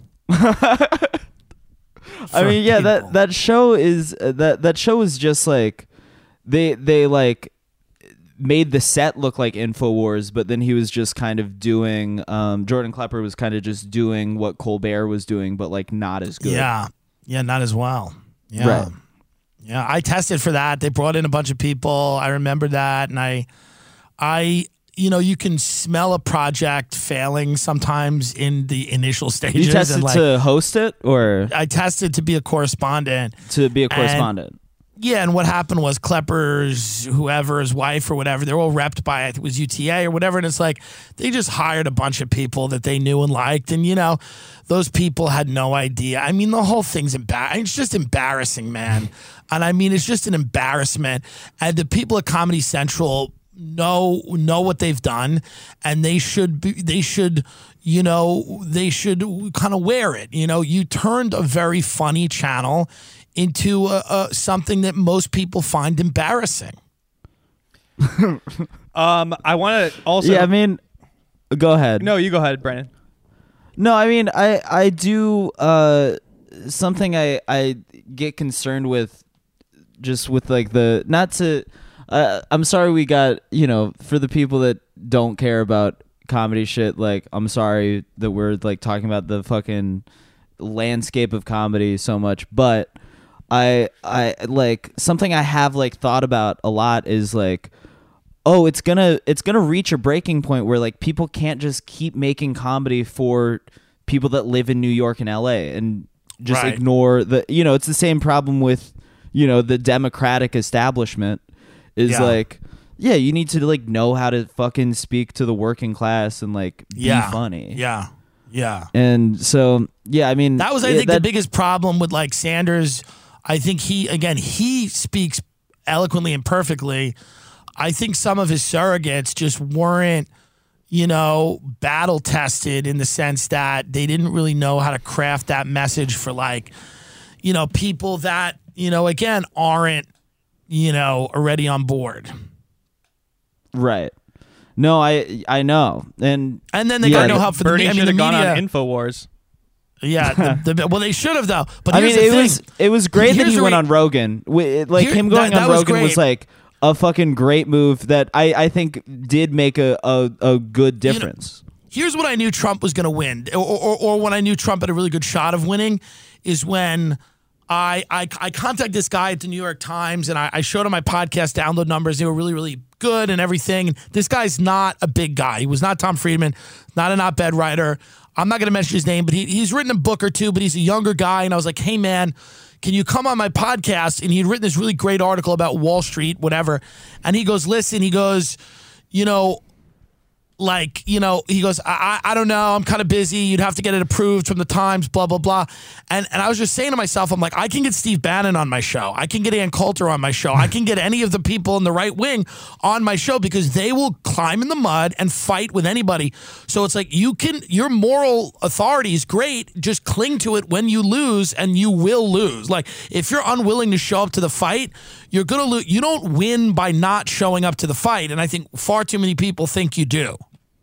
I mean, yeah, people. that that show is uh, that that show is just like they they like made the set look like InfoWars, but then he was just kind of doing um, Jordan Klepper was kind of just doing what Colbert was doing, but like not as good. Yeah, yeah, not as well. Yeah, Right. yeah. I tested for that. They brought in a bunch of people. I remember that, and I, I, you know, you can smell a project failing sometimes in the initial stages. You tested and like, to host it or I tested to be a correspondent. to be a correspondent? Yeah, and what happened was Klepper's, whoever, his wife or whatever, they're all repped by, I think it was U T A or whatever, and it's like they just hired a bunch of people that they knew and liked, and, you know, those people had no idea. I mean, the whole thing's embarrassing. It's just embarrassing, man. And I mean, it's just an embarrassment. And the people at Comedy Central know know what they've done, and they should be, they should, you know, they should kind of wear it. You know, you turned a very funny channel into a, a, something that most people find embarrassing. Um, I want to also. Yeah, I mean, go ahead. No, you go ahead, Brandon. No, I mean, I I do uh, something I I get concerned with, just with like the not to. Uh, I'm sorry we got, you know, for the people that don't care about comedy shit. Like, I'm sorry that we're like talking about the fucking landscape of comedy so much, but I I like something I have like thought about a lot is like, oh, it's gonna it's gonna reach a breaking point where like people can't just keep making comedy for people that live in New York and L A and just Right. ignore the, you know, it's the same problem with, you know, the Democratic establishment is Yeah. like, yeah, you need to like know how to fucking speak to the working class and like be Yeah. funny. Yeah. Yeah. And so, yeah, I mean, That was, I yeah, think, that- the biggest problem with like Sanders. I think he, again, he speaks eloquently and perfectly. I think some of his surrogates just weren't, you know, battle tested in the sense that they didn't really know how to craft that message for like, you know, people that, you know, again, aren't, you know, already on board. Right. No, I I know. And And then they Yeah, got no the- help for the Bernie media. I should mean, have the gone media. on InfoWars. Yeah. the, the, well, they should have, though. But I here's mean, the it thing. was it was great that Here's he the went re- on Rogan. Wi- Like Here- him going that- that on was Rogan was great. like a fucking great move that I, I think did make a, a, a good difference. Here's what I knew Trump was going to win, or, or, or when I knew Trump had a really good shot of winning, is when I I, I contacted this guy at the New York Times and I, I showed him my podcast download numbers. They were really, really good and everything. And this guy's not a big guy. He was not Tom Friedman, not an op-ed writer. I'm not going to mention his name, but he, he's written a book or two, but he's a younger guy. And I was like, hey, man, can you come on my podcast? And he'd written this really great article about Wall Street, whatever. And he goes, listen, he goes, you know, like, you know, he goes, I, I, I don't know. I'm kind of busy. You'd have to get it approved from the Times, blah, blah, blah. And and I was just saying to myself, I'm like, I can get Steve Bannon on my show. I can get Ann Coulter on my show. I can get any of the people in the right wing on my show because they will climb in the mud and fight with anybody. So it's like you can, your moral authority is great. Just cling to it when you lose, and you will lose. Like if you're unwilling to show up to the fight, you're going to lose. You don't win by not showing up to the fight. And I think far too many people think you do.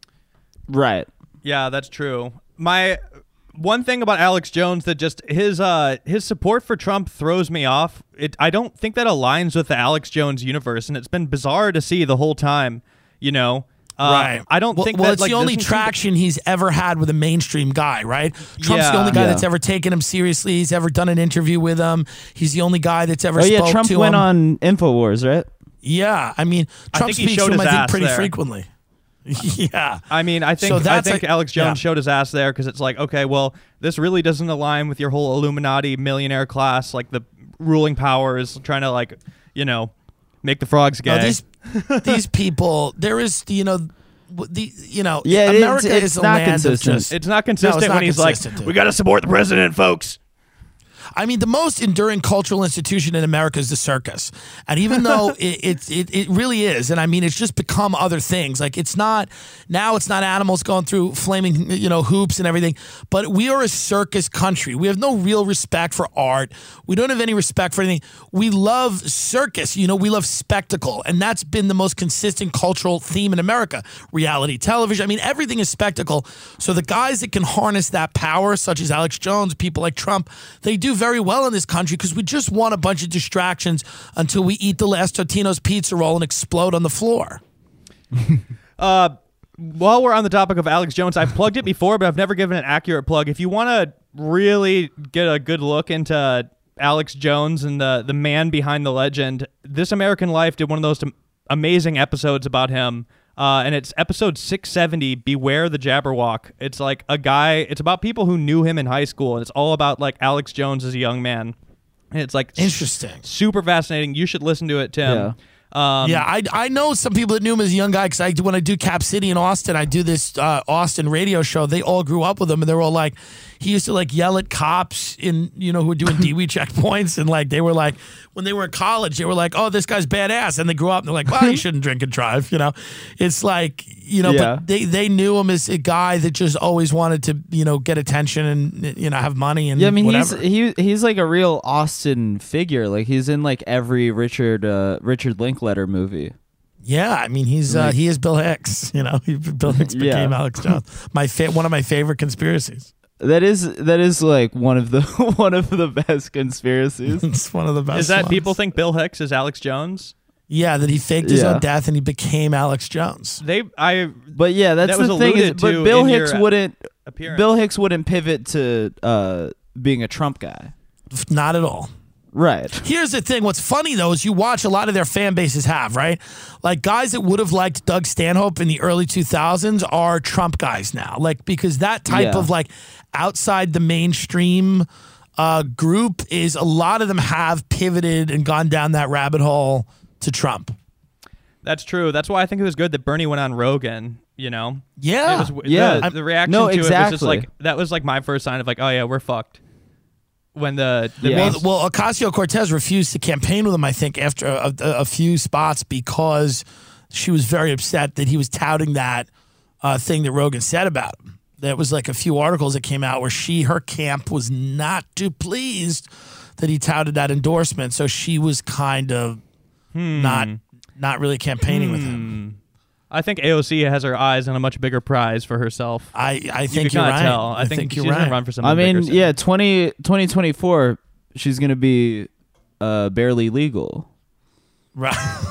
Right. Yeah, that's true. My one thing about Alex Jones that just his uh his support for Trump throws me off. It I don't think that aligns with the Alex Jones universe, and it's been bizarre to see the whole time. You know, uh, Right. I don't well, think well, that it's like the only doesn't seem to- traction he's ever had with a mainstream guy, right? Trump's Yeah. the only guy Yeah. that's ever taken him seriously. He's ever done an interview with him. He's the only guy that's ever Oh yeah, spoke Trump to went him. on InfoWars, right? Yeah, I mean, I Trump think he speaks showed to him, his I think, ass pretty there. frequently. Yeah. I mean, I think So I that's think like- Alex Jones yeah. showed his ass there because it's like, okay, well, this really doesn't align with your whole Illuminati millionaire class, like the ruling powers trying to like, you know, make the frogs gay. No, these these people, there is, you know, w- the you know, Yeah, it- America it's- is it's a not land of consistent. just. it's not consistent not when he's consistent, like, dude. we got to support the president, folks. I mean, the most enduring cultural institution in America is the circus. And even though it, it, it, it really is, and I mean, it's just become other things. Like it's not, now it's not animals going through flaming, you know, hoops and everything, but we are a circus country. We have no real respect for art. We don't have any respect for anything. We love circus, you know, we love spectacle. And that's been the most consistent cultural theme in America. Reality television, I mean, everything is spectacle. So the guys that can harness that power, such as Alex Jones, people like Trump, they do very well in this country because we just want a bunch of distractions until we eat the last Totino's pizza roll and explode on the floor. uh, while we're on the topic of Alex Jones, I've plugged it before, but I've never given an accurate plug. If you want to really get a good look into Alex Jones and the, the man behind the legend, This American Life did one of those amazing episodes about him. Uh, and it's episode six seventy, Beware the Jabberwock. It's like a guy, it's about people who knew him in high school, and it's all about like Alex Jones as a young man. And it's like interesting, s- super fascinating. You should listen to it, Tim. Yeah. Um, yeah, I, I know some people that knew him as a young guy because I when I do Cap City in Austin, I do this uh, Austin radio show. They all grew up with him, and they were all like, he used to like yell at cops in you know who were doing D W I checkpoints, and like they were like when they were in college, they were like, oh, this guy's badass, and they grew up and they're like, well, you shouldn't drink and drive, you know. It's like you know, Yeah. but they they knew him as a guy that just always wanted to you know get attention and you know have money and Yeah, I mean whatever. he's he he's like a real Austin figure. Like he's in like every Richard uh, Richard Linklater movie. Yeah, I mean he's uh, he is Bill Hicks. You know, he, Bill Hicks became Yeah. Alex Jones. My fa- one of my favorite conspiracies. That is that is like one of the one of the best conspiracies. It's one of the best. Is that ones. people think Bill Hicks is Alex Jones? Yeah, that he faked his Yeah. own death and he became Alex Jones. They, I But yeah, that's That was the thing. Is, alluded but to Bill in Hicks your wouldn't. appearance. Bill Hicks wouldn't pivot to uh, being a Trump guy. Not at all. Right. Here's the thing. What's funny, though, is you watch a lot of their fan bases have, right? Like guys that would have liked Doug Stanhope in the early two thousands are Trump guys now. Like, because that type Yeah. of like outside the mainstream uh, group is a lot of them have pivoted and gone down that rabbit hole to Trump. That's true. That's why I think it was good that Bernie went on Rogan. You know, Yeah. it was, Yeah. The, the reaction No, to it was just exactly. like that was like my first sign of like, oh yeah, we're fucked. When the, the Yeah. main- Well, well, Ocasio-Cortez refused to campaign with him, I think, after a, a, a few spots because she was very upset that he was touting that uh, thing that Rogan said about him. There was like a few articles that came out where she, her camp was not too pleased that he touted that endorsement. So she was kind of Hmm. not not really campaigning with him. I think A O C has her eyes on a much bigger prize for herself. I, I You think can you're kinda right. tell. I, I think, think she's you're gonna right. run for something I mean, bigger soon. yeah, twenty, twenty twenty-four, she's gonna be uh, barely legal. Right.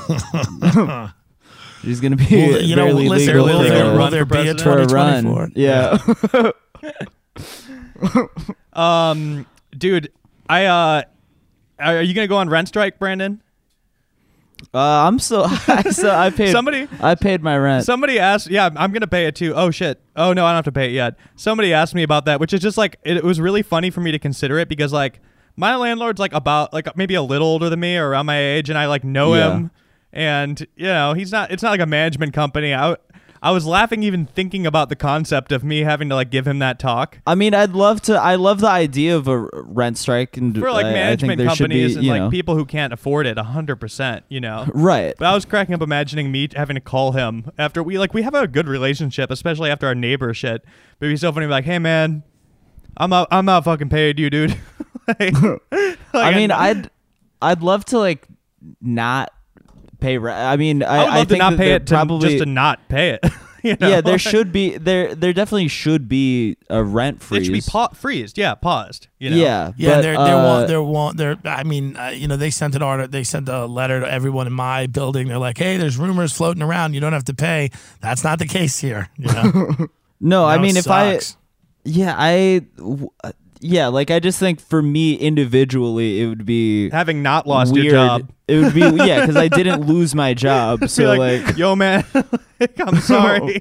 She's gonna be Well, you know, barely listen, legal will for, there, will run there for be a president? for a twenty twenty-four? run. Yeah. Um, dude, I uh, are you gonna go on rent strike, Brandon? uh, I'm still. so I paid. Somebody- I paid my rent. Somebody asked, yeah, I'm gonna pay it too. Oh shit. Oh no, I don't have to pay it yet. Somebody asked me about that, which is just like it, it was really funny for me to consider it because like my landlord's like about like maybe a little older than me or around my age, and I like know Yeah. him, and you know he's not. It's not like a management company. I I was laughing even thinking about the concept of me having to like give him that talk. I mean, I'd love to. I love the idea of a rent strike and For like I, management I think there should companies be, and you like know, people who can't afford it, a hundred percent, you know. right. But I was cracking up imagining me having to call him after we like we have a good relationship, especially after our neighbor shit. But it'd be so funny, to be like, hey man, I'm not I'm not fucking paid you, dude. like, like, I mean, I, I'd I'd love to like not pay rent. I mean, I, I would love to think not that pay there it to, probably just to not pay it. you know? yeah, there should be there there definitely should be a rent freeze. It should be pa- freezed, yeah, paused. You know? Yeah, Yeah, but, there, there uh, won't, there won't, there. I mean, uh, you know, they sent an order, they sent a letter to everyone in my building. They're like, "Hey, there's rumors floating around. You don't have to pay." That's not the case here. You know, no, I No, mean it if I sucks. yeah I w- uh, yeah like I just think for me individually it would be Having not lost weird. your job. It would be yeah because I didn't lose my job, Be so like, like yo man, I'm sorry.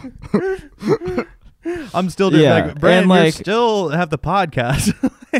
I'm still doing Yeah, like Brandon. and, you like- still have the podcast.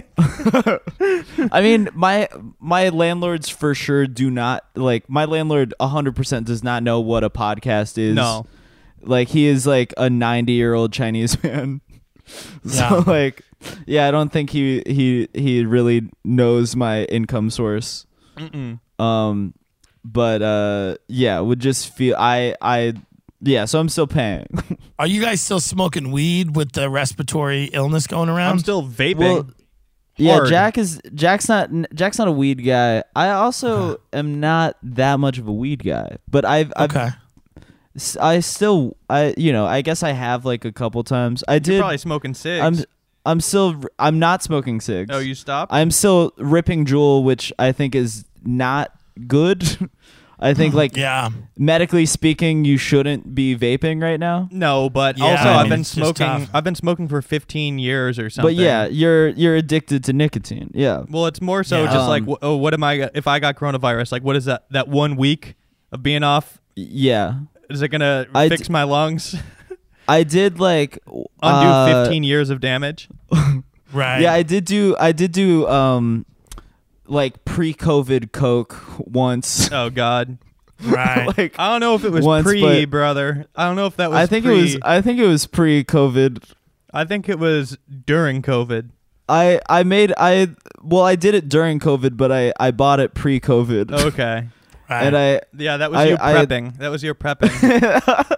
I mean, my my landlords for sure do not like my landlord one hundred percent does not know what a podcast is. No. Like he is like a ninety year old Chinese man. So Yeah. like yeah, I don't think he he he really knows my income source. Mm-mm. Um, but uh, yeah, would just feel I I yeah. So I'm still paying. Are you guys still smoking weed with the respiratory illness going around? I'm still vaping. Well, yeah, hard. Jack is Jack's not Jack's not a weed guy. I also am not that much of a weed guy, but I've, I've okay. s- I still I you know I guess I have like a couple times. I You're did. probably smoking cigs. I'm I'm still I'm not smoking cigs. oh, you stopped? I'm still ripping Juul, which I think is not good. I think like Yeah. medically speaking, you shouldn't be vaping right now. no, but Yeah, also I I've mean, been it's just smoking. tough. I've been smoking for fifteen years or something. But yeah, you're you're addicted to nicotine. Yeah. Well, it's more so Yeah. just like, Um, wh- oh, what am I? If I got coronavirus, like, what is that? That one week of being off, Yeah. is it gonna I fix d- my lungs? I did like Undo uh, fifteen years of damage. Right. Yeah, I did do I did do um like pre-COVID coke once. Oh God. Right. like I don't know if it was Once, pre, but- brother. I don't know if that was. I think pre. it was I think it was pre-COVID. I think it was during COVID. I I made I well I did it during COVID, but I I bought it pre-COVID. Okay. right. And I Yeah, that was I- you I- prepping. that was your prepping.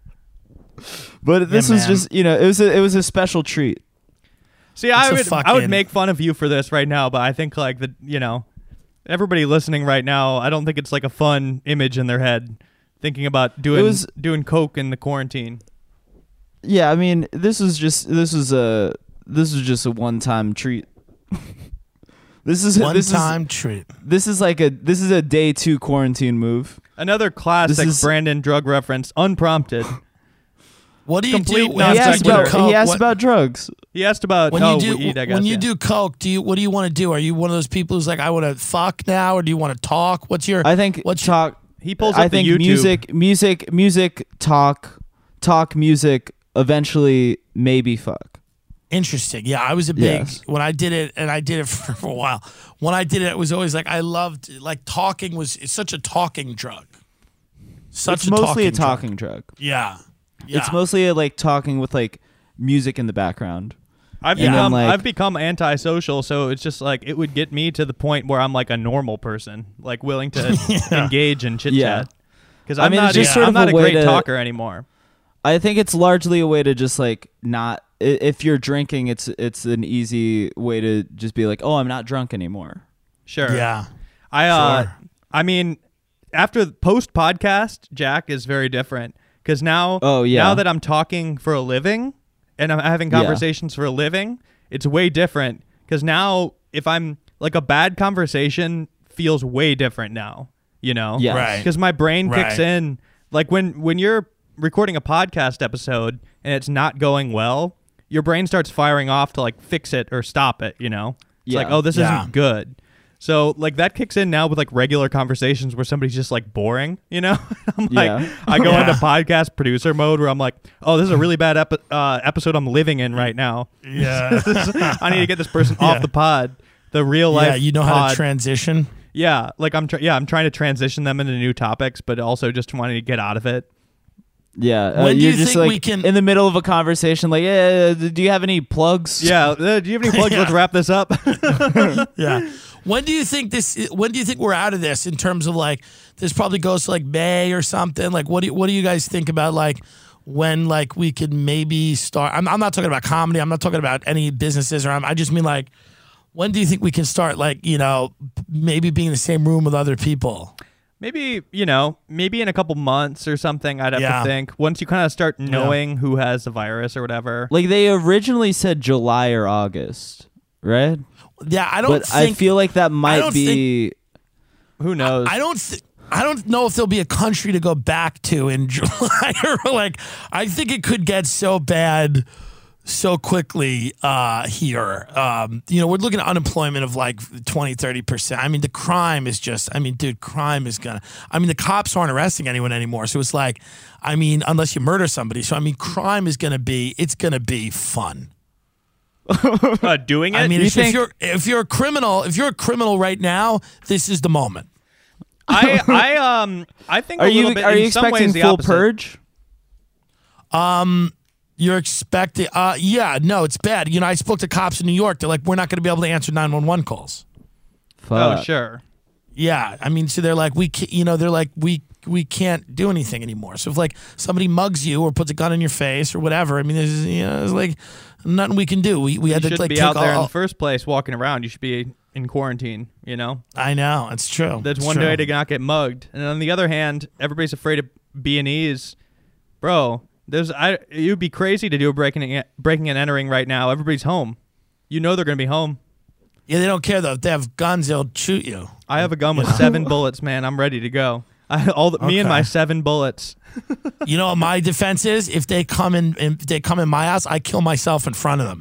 but this Yeah, was man. just, you know, it was a, it was a special treat. See, I a would I would fucking- make fun of you for this right now, but I think like the you know, everybody listening right now, I don't think it's like a fun image in their head thinking about doing was- doing coke in the quarantine. Yeah, I mean, this was just this was a this was just a one-time treat. this is One this time is treat. this is like a this is a day two quarantine move. Another classic is- Brandon drug reference, unprompted. What do you Complete do when non He you asked do sequitur. about coke? he asked What- about drugs. He asked about when oh you do weed, I guess. when you yeah. do coke, do you what do you want to do? Are you one of those people who's like, I want to fuck now, or do you want to talk? What's your I think What's your- talk. he pulls up I the think YouTube. music, music, music, talk, talk, music. Eventually, maybe fuck. Interesting. Yeah, I was a big Yes. when I did it, and I did it for, for a while. When I did it, it was always like I loved like talking was it's such a talking drug. Such It's a mostly a talking drug. talking drug. Yeah. Yeah. It's mostly a, like talking with like music in the background. I've And then, become like- I've become antisocial, so it's just like it would get me to the point where I'm like a normal person, like willing to Yeah. engage in chit Yeah. chat. Because I I'm mean, not, it's just yeah, sort I'm of not a a way great to- talker anymore. I think it's largely a way to just like not. i- If you're drinking, it's it's an easy way to just be like, oh, I'm not drunk anymore. Sure. Yeah. I uh, Sure. I mean, after the post podcast, Jack is very different because now, Oh, yeah. now that I'm talking for a living and I'm having Yeah. conversations for a living, it's way different. Because now, if I'm like a bad conversation, feels way different now. You know, Yes. Right. Because my brain kicks Right. in like when when you're recording a podcast episode and it's not going well, your brain starts firing off to like fix it or stop it. You know, it's Yeah. like, oh, this Yeah. isn't good. So like that kicks in now with like regular conversations where somebody's just like boring, you know? I'm like, Yeah. I go Yeah. into podcast producer mode where I'm like, oh, this is a really bad epi- uh, episode I'm living in right now. Yeah. I need to get this person Yeah. off the pod, the real life. yeah, you know how pod. to transition. Yeah, like I'm, tr- yeah, I'm trying to transition them into new topics, but also just wanting to get out of it. Yeah. Uh, When do you're you just think like we can- in the middle of a conversation, like, yeah, do you have any plugs? Yeah, uh, do you have any plugs? Yeah. Let's wrap this up. Yeah. When do you think this? When do you think we're out of this? In terms of like, this probably goes to like May or something. Like, what do you, what do you guys think about like when like we could maybe start? I'm, I'm not talking about comedy. I'm not talking about any businesses or I'm, I just mean like, when do you think we can start like you know maybe being in the same room with other people? Maybe, you know, maybe in a couple months or something, I'd have Yeah. to think. Once you kind of start knowing who has the virus or whatever. Like they originally said July or August, right? Yeah, I don't. But think, I feel like that might don't be. Who knows? I don't. Th- I don't know if there'll be a country to go back to in July or like. I think it could get so bad so quickly uh, here. Um, you know, we're looking at unemployment of like twenty, thirty percent. I mean, the crime is just, I mean, dude, crime is gonna, I mean, the cops aren't arresting anyone anymore. So it's like, I mean, unless you murder somebody. So, I mean, crime is gonna be, it's gonna be fun. uh, doing it? I mean, You if, think- if you're if you're a criminal, if you're a criminal right now, this is the moment. I, I, um, I think Are a you little bit. are in you some expecting ways, the full opposite. purge? You're expecting, uh, yeah, no, it's bad. You know, I spoke to cops in New York. They're like, we're not going to be able to answer nine one one calls. Fuck. Oh, sure. Yeah, I mean, so they're like, we, can't, you know, they're like, we, we can't do anything anymore. So if like somebody mugs you or puts a gun in your face or whatever, I mean, there's, you know, there's like nothing we can do. We, we You had to shouldn't like be take out there all, in the first place walking around. You should be in quarantine, you know? I know, it's true. That's It's one true. way to not get mugged. And on the other hand, everybody's afraid of B and E's. Bro, there's I you'd be crazy to do a breaking and, breaking and entering right now. Everybody's home. You know they're going to be home. Yeah, they don't care though. If they have guns, they'll shoot you. I have a gun with seven bullets, man. I'm ready to go. I, all the, Me and Okay. my seven bullets. You know what my defense is? If they come in, if they come in my house, I kill myself in front of them.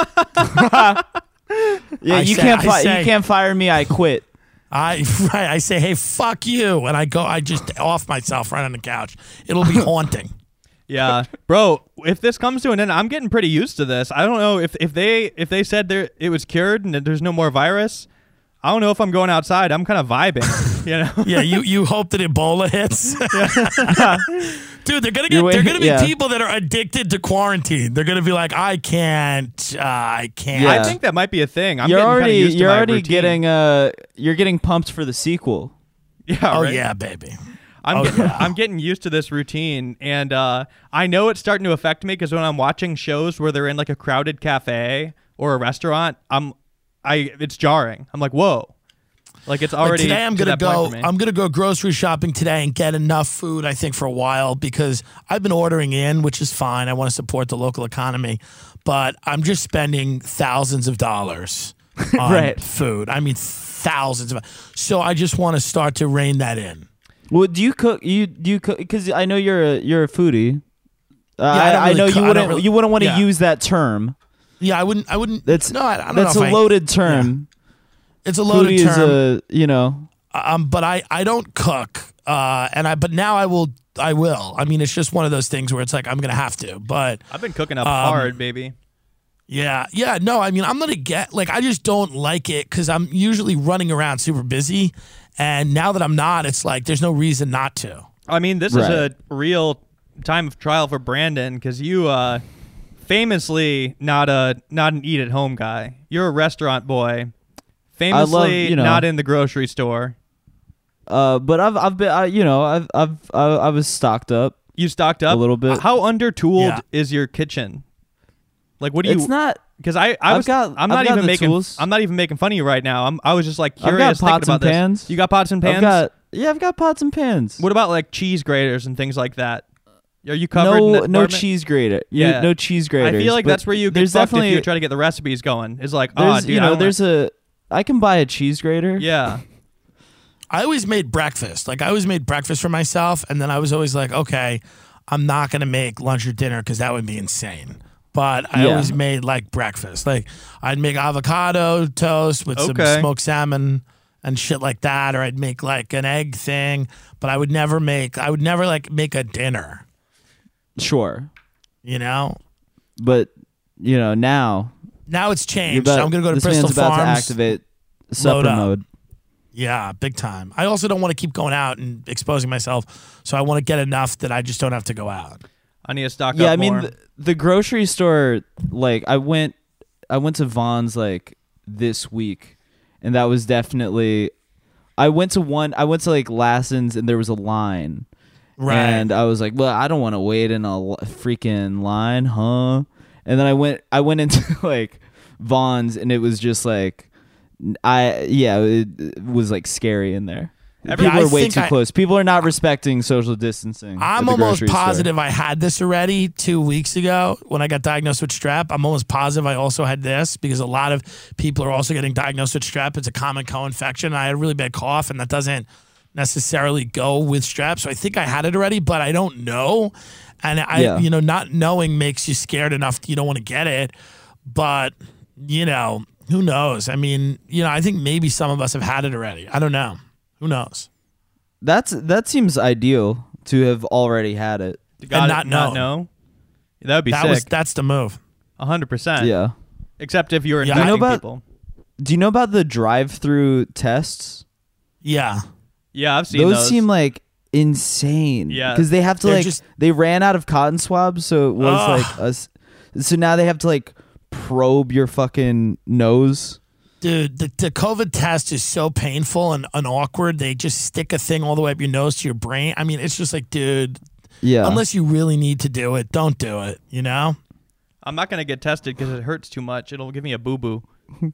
Yeah, I you say- can't I fi- say- you can't fire me. I quit. I right. I say, hey, fuck you, and I go. I just off myself right on the couch. It'll be haunting. Yeah, bro. If this comes to an end, I'm getting pretty used to this. I don't know if, if they if they said there it was cured and that there's no more virus. I don't know if I'm going outside. I'm kind of vibing, you know. Yeah, you you hope that Ebola hits. Dude, they're gonna get. You're They're wait- gonna be yeah. people that are addicted to quarantine. They're gonna be like, I can't. Uh, I can't. Yeah. I think that might be a thing. I'm you're getting kinda already used to you're my already routine. getting uh you're getting pumped for the sequel. Yeah. Oh right? yeah, baby. I'm Oh, getting, yeah. I'm getting used to this routine, and uh, I know it's starting to affect me because when I'm watching shows where they're in like a crowded cafe or a restaurant, I'm, I it's jarring. I'm like, whoa, like it's Like already. today I'm to gonna that point go. for me. I'm gonna go grocery shopping today and get enough food. I think for a while because I've been ordering in, which is fine. I want to support the local economy, but I'm just spending thousands of dollars on Right. food. I mean thousands of. So I just want to start to rein that in. Well, do you cook? You do you cook? Because I know you're a you're a foodie. Uh, I don't I, I really know cook- you I don't wouldn't really- you wouldn't want to yeah. use that term. Yeah, I wouldn't. I wouldn't. That's no. I, I don't that's know a if I- loaded term. It's a loaded Foodie term. is a you know. Um, but I, I don't cook, uh, and I but now I will I will. I mean, it's just one of those things where it's like I'm gonna have to. But I've been cooking up um, hard, baby. yeah, yeah, no, I mean, I'm gonna get like I just don't like it because I'm usually running around super busy, and now that I'm not, it's like there's no reason not to. I mean, this Right. is a real time of trial for Brandon because you, uh, famously not a not an eat at home guy. You're a restaurant boy. Famously you know- not in the grocery store. Uh, but I've I've been I, you know I've I've I, I was stocked up. You stocked up A little bit. How undertooled Yeah. is your kitchen? Like, what do you? It's not. Because I, I I've was, got- I'm I've not got even the making, tools. I'm not even making fun of you right now. I'm, I was just like I've got curious thinking pots about and this. pans. You got pots and pans. I've got yeah I've got pots and pans. What about like cheese graters and things like that? Are you covered? No in that no department? cheese grater. Yeah. No, no cheese graters. I feel like but that's where you get there's fucked if definitely you try to get the recipes going. It's like, oh, there's dude, you I know don't there's a I can buy a cheese grater. like- yeah. I always made breakfast. Like I always made breakfast for myself, and then I was always like, okay, I'm not gonna make lunch or dinner because that would be insane. But I Yeah. always made like breakfast. Like I'd make avocado toast with Okay. some smoked salmon and shit like that, or I'd make like an egg thing. But I would never make. I would never like make a dinner. Sure, You know. but you know now Now it's you're changed. about, I'm gonna go to this Bristol man's about Farms. to activate supper up. mode. Yeah, big time. I also don't want to keep going out and exposing myself, so I want to get enough that I just don't have to go out. I need to stock Yeah, up I mean more. the, the grocery store. Like I went, I went to Vaughn's like this week, and that was definitely. I went to one. I went to like Lassen's, and there was a line, Right. and I was like, "Well, I don't want to wait in a l- freaking line, huh?" And then I went. I went into like Vaughn's, and it was just like, I yeah, it, it was like scary in there. Every- People Yeah, are I way think too I- close. People are not respecting social distancing. at I'm the almost grocery store. positive I had this already two weeks ago when I got diagnosed with strep. I'm almost positive I also had this because a lot of people are also getting diagnosed with strep. It's a common co-infection. I had a really bad cough, and that doesn't necessarily go with strep. So I think I had it already, but I don't know. And I, Yeah. you know, not knowing makes you scared enough that you don't want to get it. But, you know, who knows? I mean, you know, I think maybe some of us have had it already. I don't know. Who knows? That's that seems ideal to have already had it. Got it, not know. know. That would be That sick. was that's the move. A hundred percent. Yeah. Except if you're Yeah. infecting You know about- people. Do you know about the drive-through tests? Yeah. Yeah, I've seen Those, those. seem like insane. Yeah. because they have to They're like just- they ran out of cotton swabs, so it was Ugh. like us. So now they have to like probe your fucking nose. Dude, the, the COVID test is so painful and, and awkward. They just stick a thing all the way up your nose to your brain. I mean, it's just like, dude, Yeah, unless you really need to do it, don't do it, you know? I'm not gonna get tested because it hurts too much. It'll give me a boo boo.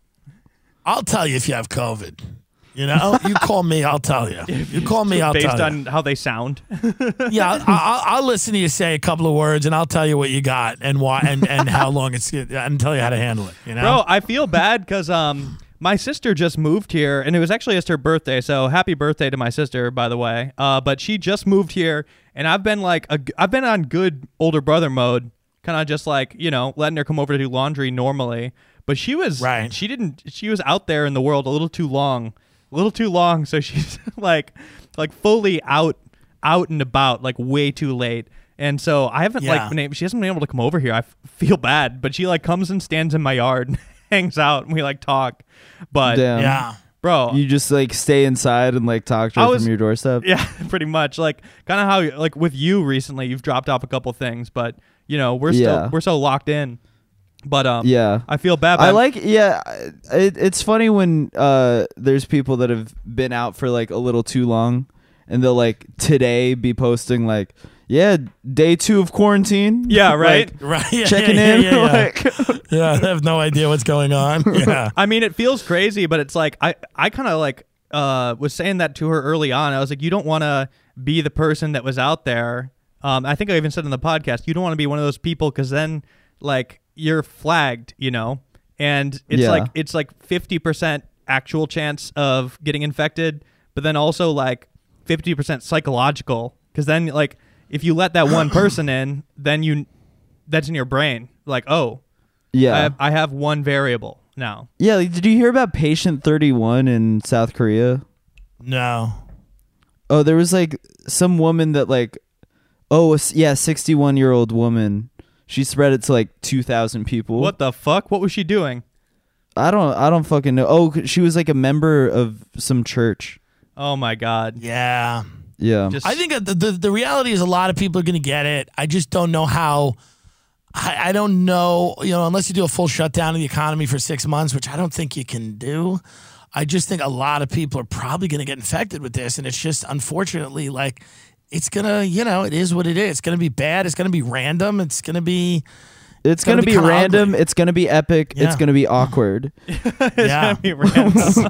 I'll tell you if you have COVID. You know, you call me, I'll tell you. You call me, I'll Based tell you. on how they sound. Yeah, I'll, I'll, I'll listen to you say a couple of words, and I'll tell you what you got and why and, and how long it's and tell you how to handle it. You know, Bro, I feel bad because um my sister just moved here, and it was actually just her birthday. So happy birthday to my sister, by the way. Uh, but she just moved here, and I've been like a, I've been on good older brother mode, kind of just like you know letting her come over to do laundry normally. But she was Right. She didn't. She was out there in the world a little too long, a little too long. So she's like like fully out out and about like way too late. And so I haven't Yeah. like been able, she hasn't been able to come over here. I f- feel bad, but she like comes and stands in my yard and hangs out and we like talk. But damn. yeah. bro, You just like stay inside and like talk to I her was- from your doorstep. yeah, pretty much like kind of how like with you recently, you've dropped off a couple things, but you know we're still Yeah. we're so locked in. But um, Yeah. I feel bad. but I I'm- like, yeah. It, it's funny when uh, there's people that have been out for like a little too long, and they'll like today be posting like, yeah, day two of quarantine. Yeah, right. Like, Right. Yeah, checking yeah, in. Yeah, yeah, yeah. like, Yeah, I have no idea what's going on. Yeah. I mean, it feels crazy, but it's like I, I kind of like uh, was saying that to her early on. I was like, you don't want to be the person that was out there. Um, I think I even said in the podcast, you don't want to be one of those people because then like you're flagged, you know, and it's Yeah. like it's like fifty percent actual chance of getting infected, but then also like fifty percent psychological because then like if you let that one person in, then you that's in your brain like, oh, I yeah. have, I have one variable now. Yeah. Like, did you hear about patient thirty-one in South Korea? No. Oh, there was like some woman that like, oh, a s- yeah, sixty-one year old woman. She spread it to like two thousand people. What the fuck? What was she doing? I don't, I don't fucking know. Oh, she was like a member of some church. Oh my god. Yeah. Yeah. Just I think that the, the the reality is a lot of people are going to get it. I just don't know how. I, I don't know, you know, unless you do a full shutdown of the economy for six months, which I don't think you can do. I just think a lot of people are probably going to get infected with this, and it's just unfortunately like it's gonna, you know, it is what it is. It's gonna be bad. It's gonna be random. It's gonna be. It's gonna gonna, be be, kinda random. ugly. It's gonna be epic. Yeah. It's gonna be awkward. Yeah, be random.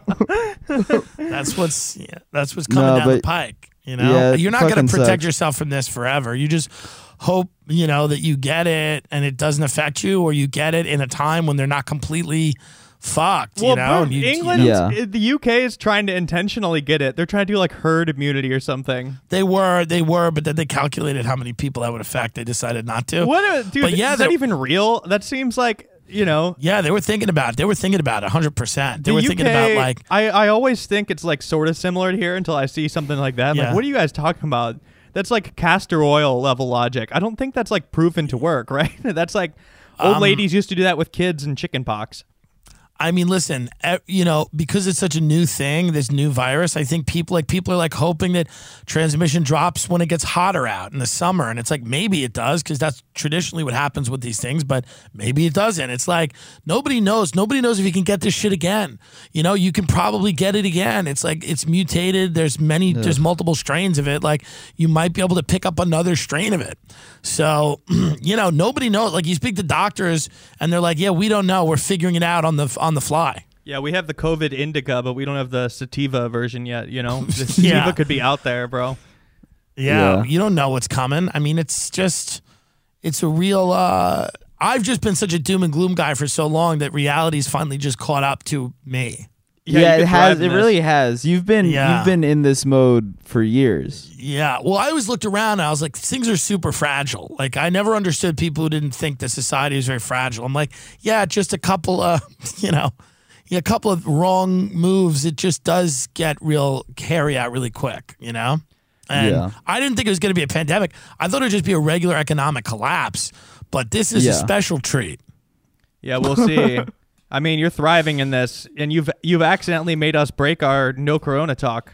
that's what's yeah, that's what's coming No, down the but- pike. You know, Yeah, it you're not going to fucking protect sucks. yourself from this forever. You just hope, you know, that you get it and it doesn't affect you, or you get it in a time when they're not completely fucked. well, you know, bro, And you- you England, know, Yeah. the U K is trying to intentionally get it. They're trying to do like herd immunity or something. they were, they were, but then they calculated how many people that would affect. They decided not to. What, a, dude? But yeah, is that they're- even real? That seems like you know. Yeah, they were thinking about it. They were thinking about it one hundred percent. They The were U K, thinking about like, I, I always think it's like sort of similar to here until I see something like that. I'm Yeah. Like, what are you guys talking about? That's like castor oil level logic. I don't think that's like proven to work, right? That's like old Um, ladies used to do that with kids and chicken pox. I mean, listen, eh, you know, because it's such a new thing, this new virus, I think people like people are like hoping that transmission drops when it gets hotter out in the summer. And it's like, maybe it does because that's traditionally what happens with these things, but maybe it doesn't. It's like nobody knows. Nobody knows if you can get this shit again. You know, you can probably get it again. It's like it's mutated. There's many, there's multiple strains of it. Like you might be able to pick up another strain of it. So, you know, nobody knows. Like you speak to doctors and they're like, yeah, we don't know. We're figuring it out on the on the fly. Yeah, we have the COVID indica, but we don't have the sativa version yet. You know, the sativa Yeah. could be out there, bro. Yeah, Yeah. you don't know what's coming. I mean, it's just, it's a real. Uh, I've just been such a doom and gloom guy for so long that reality's finally just caught up to me. Yeah, Yeah, you it could has. thrive It in really this. has. You've been Yeah. you've been in this mode for years. Yeah. Well, I always looked around and I was like, things are super fragile. Like, I never understood people who didn't think that society is very fragile. I'm like, yeah, just a couple of, you know, yeah, a couple of wrong moves. It just does get real carry out really quick, you know? And Yeah. I didn't think it was going to be a pandemic. I thought it would just be a regular economic collapse. But this is Yeah. a special treat. Yeah, we'll see. I mean, you're thriving in this, and you've you've accidentally made us break our no corona talk.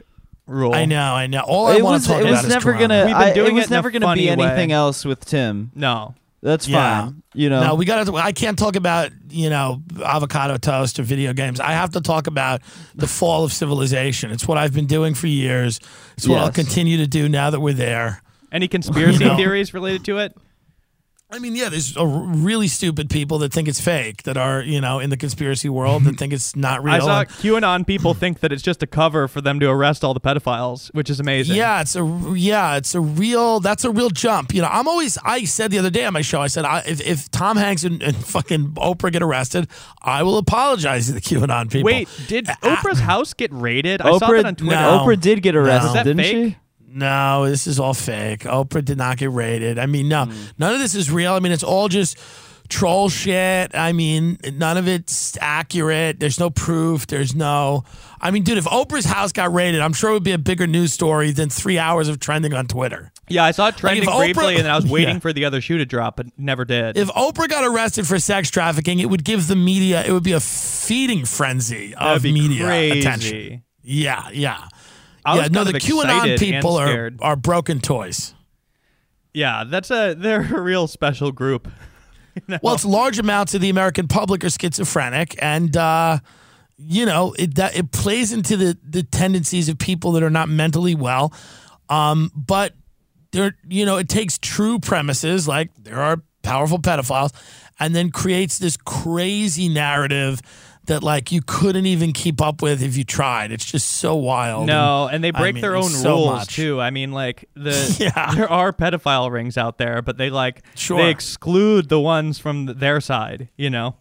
rule. I know, I know. All I it want was to talk it about was is never Corona. gonna. We've been I, doing it was it in a never gonna funny be anything way. else with Tim. No. That's Yeah. fine. You know. No, we got to. I can't talk about you know avocado toast or video games. I have to talk about the fall of civilization. It's what I've been doing for years. It's what I'll Yes. continue to do now that we're there. Any conspiracy You know. theories related to it? I mean, yeah, there's a really stupid people that think it's fake, that are, you know, in the conspiracy world, that think it's not real. I saw And- QAnon people think that it's just a cover for them to arrest all the pedophiles, which is amazing. yeah, it's a yeah, it's a real. That's a real jump. You know, I'm always. I said the other day on my show, I said, I, if, if Tom Hanks and, and fucking Oprah get arrested, I will apologize to the QAnon people. Wait, did Uh, Oprah's house get raided? I saw that on Oprah, Twitter. No. Oprah did get arrested, Is that didn't fake? she? No, this is all fake. Oprah did not get raided. I mean, no, none of this is real. I mean, it's all just troll shit. I mean, none of it's accurate. There's no proof. There's no. I mean, dude, if Oprah's house got raided, I'm sure it would be a bigger news story than three hours of trending on Twitter. Yeah, I saw it trending if briefly, Oprah- and then I was waiting Yeah. for the other shoe to drop, but never did. If Oprah got arrested for sex trafficking, it would give the media, it would be a feeding frenzy That'd of be media crazy. attention. Yeah, yeah. I yeah, was no, kind the of QAnon excited people and are, scared. are broken toys. Yeah, that's a they're a real special group. You know? Well, it's large amounts of the American public are schizophrenic, and uh, you know it that it plays into the the tendencies of people that are not mentally well. Um, but there, you know, it takes true premises like there are powerful pedophiles, and then creates this crazy narrative that like you couldn't even keep up with if you tried. It's just so wild. No, and they I break mean, their own there's so rules much. too. I mean, like the Yeah. there are pedophile rings out there, but they like Sure. they exclude the ones from th- their side. You know,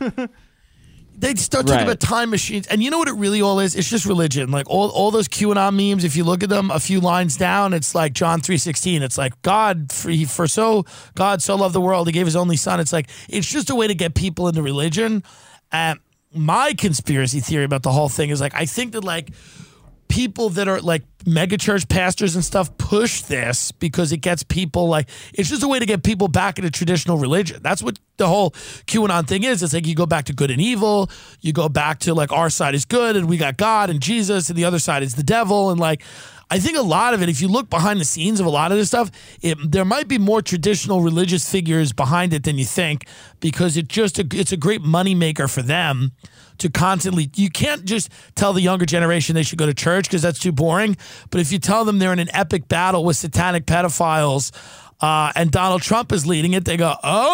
They start talking Right. about time machines, and you know what it really all is? It's just religion. Like all, all those QAnon memes. If you look at them a few lines down, it's like John three sixteen. It's like God for, he, for so God so loved the world, he gave his only son. It's like it's just a way to get people into religion. And my conspiracy theory about the whole thing is like I think that like people that are like megachurch pastors and stuff push this because it gets people like it's just a way to get people back into traditional religion. That's what the whole QAnon thing is. It's like you go back to good and evil, you go back to like our side is good and we got God and Jesus and the other side is the devil. And like I think a lot of it, if you look behind the scenes of a lot of this stuff, it, there might be more traditional religious figures behind it than you think, because it just it's a great moneymaker for them to constantly. You can't just tell the younger generation they should go to church because that's too boring. But if you tell them they're in an epic battle with satanic pedophiles uh, and Donald Trump is leading it, they go,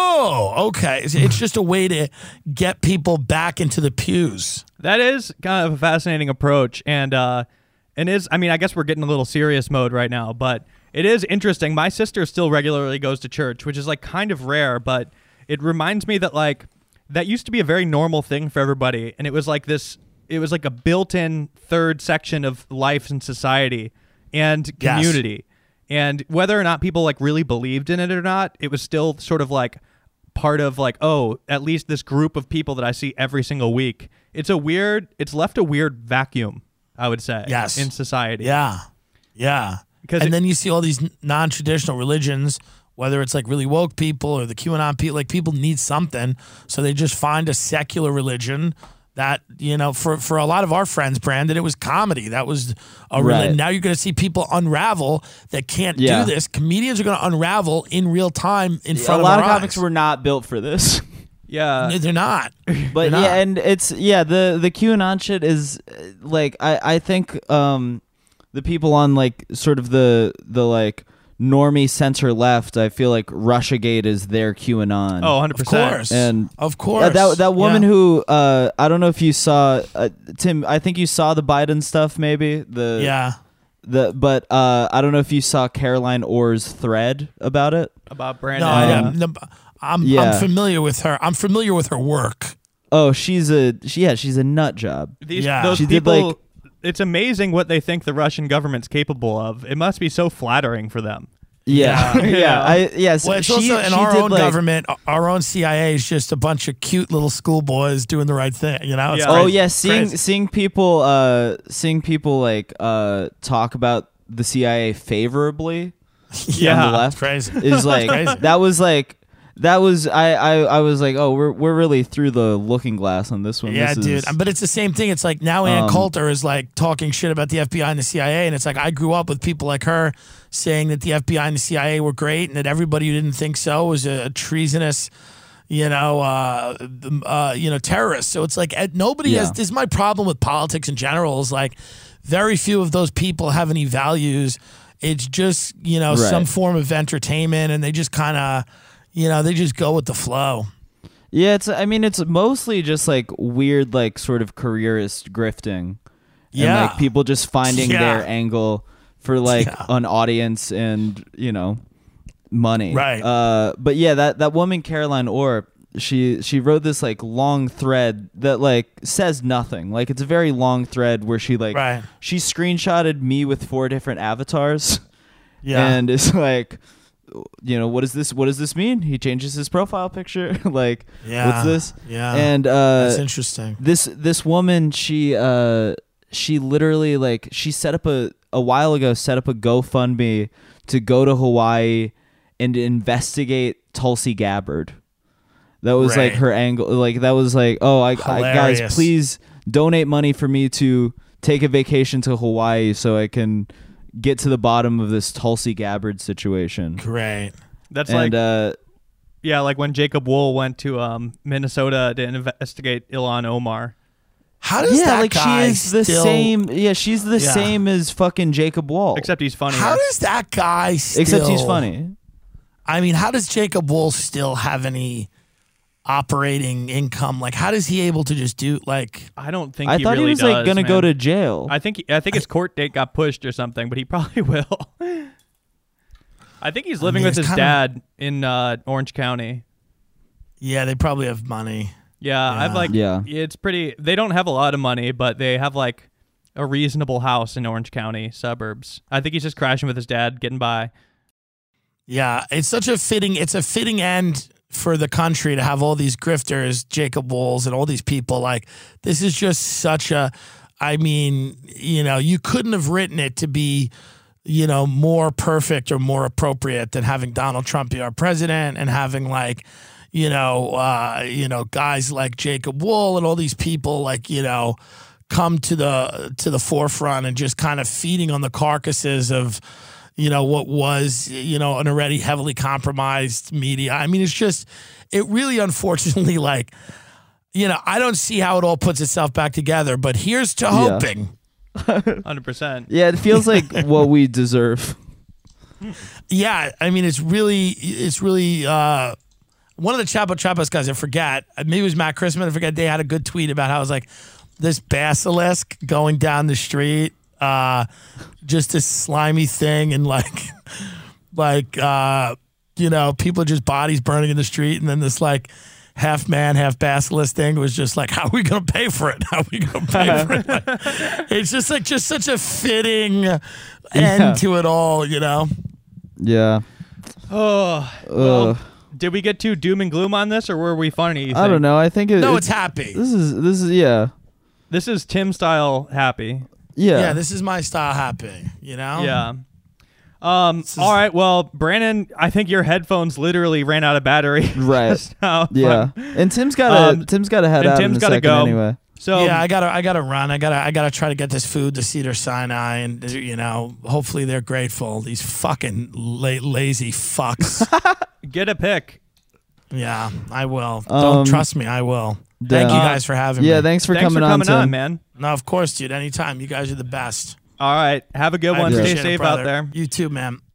oh, okay. It's, it's just a way to get people back into the pews. that is kind of a fascinating approach, and uh, and is I mean, I guess we're getting a little serious mode right now, but it is interesting. My sister still regularly goes to church, which is like kind of rare, but it reminds me that like that used to be a very normal thing for everybody, and it was like this. It was like a built-in third section of life and society and Yes. community. And whether or not people like really believed in it or not, it was still sort of like part of like, oh, at least this group of people that I see every single week. It's a weird, it's left a weird vacuum, I would say, Yes. in society. Yeah. Yeah. 'Cause and it- then you see all these n- non-traditional religions, whether it's like really woke people or the QAnon people, like people need something. So they just find a secular religion that, you know, for, for a lot of our friends, Brandon, it was comedy. That was a religion. Right. Now you're going to see people unravel that can't Yeah. do this. Comedians are going to unravel in real time in A front lot of of our comics eyes. were not built for this. Yeah. No, they're not. But They're yeah, not. and it's yeah, the the QAnon shit is uh, like I I think um the people on like sort of the the like normie center left, I feel like Russiagate is their QAnon. Oh, one hundred Of percent. course. And of course. Uh, that that woman Yeah. who uh I don't know if you saw uh, Tim, I think you saw the Biden stuff maybe. The Yeah. the but uh I don't know if you saw Caroline Orr's thread about it. About No, Brandon. I yeah. am. No, I'm, Yeah. I'm familiar with her. I'm familiar with her work. Oh, she's a she, yeah, she's a nut job. These, Yeah. Those She did, people, like- it's amazing what they think the Russian government's capable of. It must be so flattering for them. Yeah. Yeah. yeah. I yes, Well, it's she, also in she our did, own like, government, our own C I A is just a bunch of cute little schoolboys doing the right thing. You know? It's Yeah. Oh crazy. yeah, seeing Crazy. seeing people uh seeing people like uh talk about the C I A favorably Yeah. on the left crazy. is like crazy. that was like that was I, I I was like, oh, we're we're really through the looking glass on this one. Yeah, this dude. is, But it's the same thing. It's like now Ann Um, Coulter is like talking shit about the F B I and the C I A, and it's like I grew up with people like her saying that the F B I and the C I A were great, and that everybody who didn't think so was a, a treasonous, you know, uh, uh, you know, terrorist. So it's like nobody Yeah. has. This is my problem with politics in general. Is like very few of those people have any values. It's just you know Right. some form of entertainment, and they just kind of, you know, they just go with the flow. Yeah, it's. I mean, it's mostly just like weird, like sort of careerist grifting. Yeah. And, like people just finding Yeah. their angle for like Yeah. an audience and you know money. Right. Uh, but yeah, that that woman Caroline Orr, she she wrote this like long thread that like says nothing. Like it's a very long thread where she like Right. she screenshotted me with four different avatars. Yeah. And it's like, you know, what does this what does this mean? He changes his profile picture. Like, Yeah. what's this? Yeah. And uh, That's interesting. this this woman, she uh, she literally like she set up a a while ago set up a GoFundMe to go to Hawaii and investigate Tulsi Gabbard. That was Right. like her angle. Like that was like, oh, I, I guys, Hilarious. please donate money for me to take a vacation to Hawaii so I can get to the bottom of this Tulsi Gabbard situation. Great. That's And like uh, yeah, like when Jacob Wool went to um, Minnesota to investigate Ilhan Omar. How does yeah, that like guy she is the still, same. Yeah, she's the Yeah. same as fucking Jacob Wall. Except he's funny. How does that guy still? Except he's funny. I mean, how does Jacob Wool still have any operating income? Like, how is he able to just do like? I don't think I he thought really he was does, like gonna man. go to jail. I think I think his court date got pushed or something, but he probably will. I think he's living mean, with it's his kinda- dad in uh, Orange County. Yeah, they probably have money. Yeah, I've Yeah. like Yeah. it's pretty. They don't have a lot of money, but they have like a reasonable house in Orange County suburbs. I think he's just crashing with his dad, getting by. Yeah, it's such a fitting. It's a fitting end for the country to have all these grifters, Jacob Wools, and all these people. Like, this is just such a. I mean, you know, you couldn't have written it to be, you know, more perfect or more appropriate than having Donald Trump be our president and having like, you know, uh, you know, guys like Jacob Wool and all these people like, you know, come to the to the forefront and just kind of feeding on the carcasses of, you know, what was, you know, an already heavily compromised media. I mean, it's just, it really, unfortunately, like, you know, I don't see how it all puts itself back together, but here's to hoping. Hundred percent. Yeah, it feels like what we deserve. Yeah, I mean, it's really, it's really, uh, one of the Chapo Trapos guys, I forget, maybe it was Matt Christman, I forget, they had a good tweet about how it was like this basilisk going down the street, uh, just this slimy thing, and like, like, uh, you know, people just bodies burning in the street, and then this like half man, half basilisk thing was just like, how are we going to pay for it? How are we going to pay for it? Like, it's just like, just such a fitting end Yeah. to it all, you know? Yeah. Oh, well, Ugh. did we get too doom and gloom on this, or were we funny? you I don't think? know. I think it, No, it- it's happy. this is this is yeah This is Tim style happy. yeah. Yeah, this is my style happy, you know? Yeah. Um. is- All right. Well, Brandon, I think your headphones literally ran out of battery. Right. just now. Yeah. And Tim's got to Um, Tim's got to head and out Tim's in a gotta second go. anyway. So Yeah, I gotta, I gotta run. I gotta, I gotta try to get this food to Cedar Sinai, and you know, hopefully they're grateful. These fucking la- lazy fucks. get a pick. Yeah, I will. Um, Don't trust me. I will. Thank you yeah. guys for having Yeah, me. thanks for Thanks coming for on, coming Tim. on, man. No, of course, dude. Anytime. You guys are the best. All right. Have a good I one. Stay appreciate it, safe out brother. there. You too, man.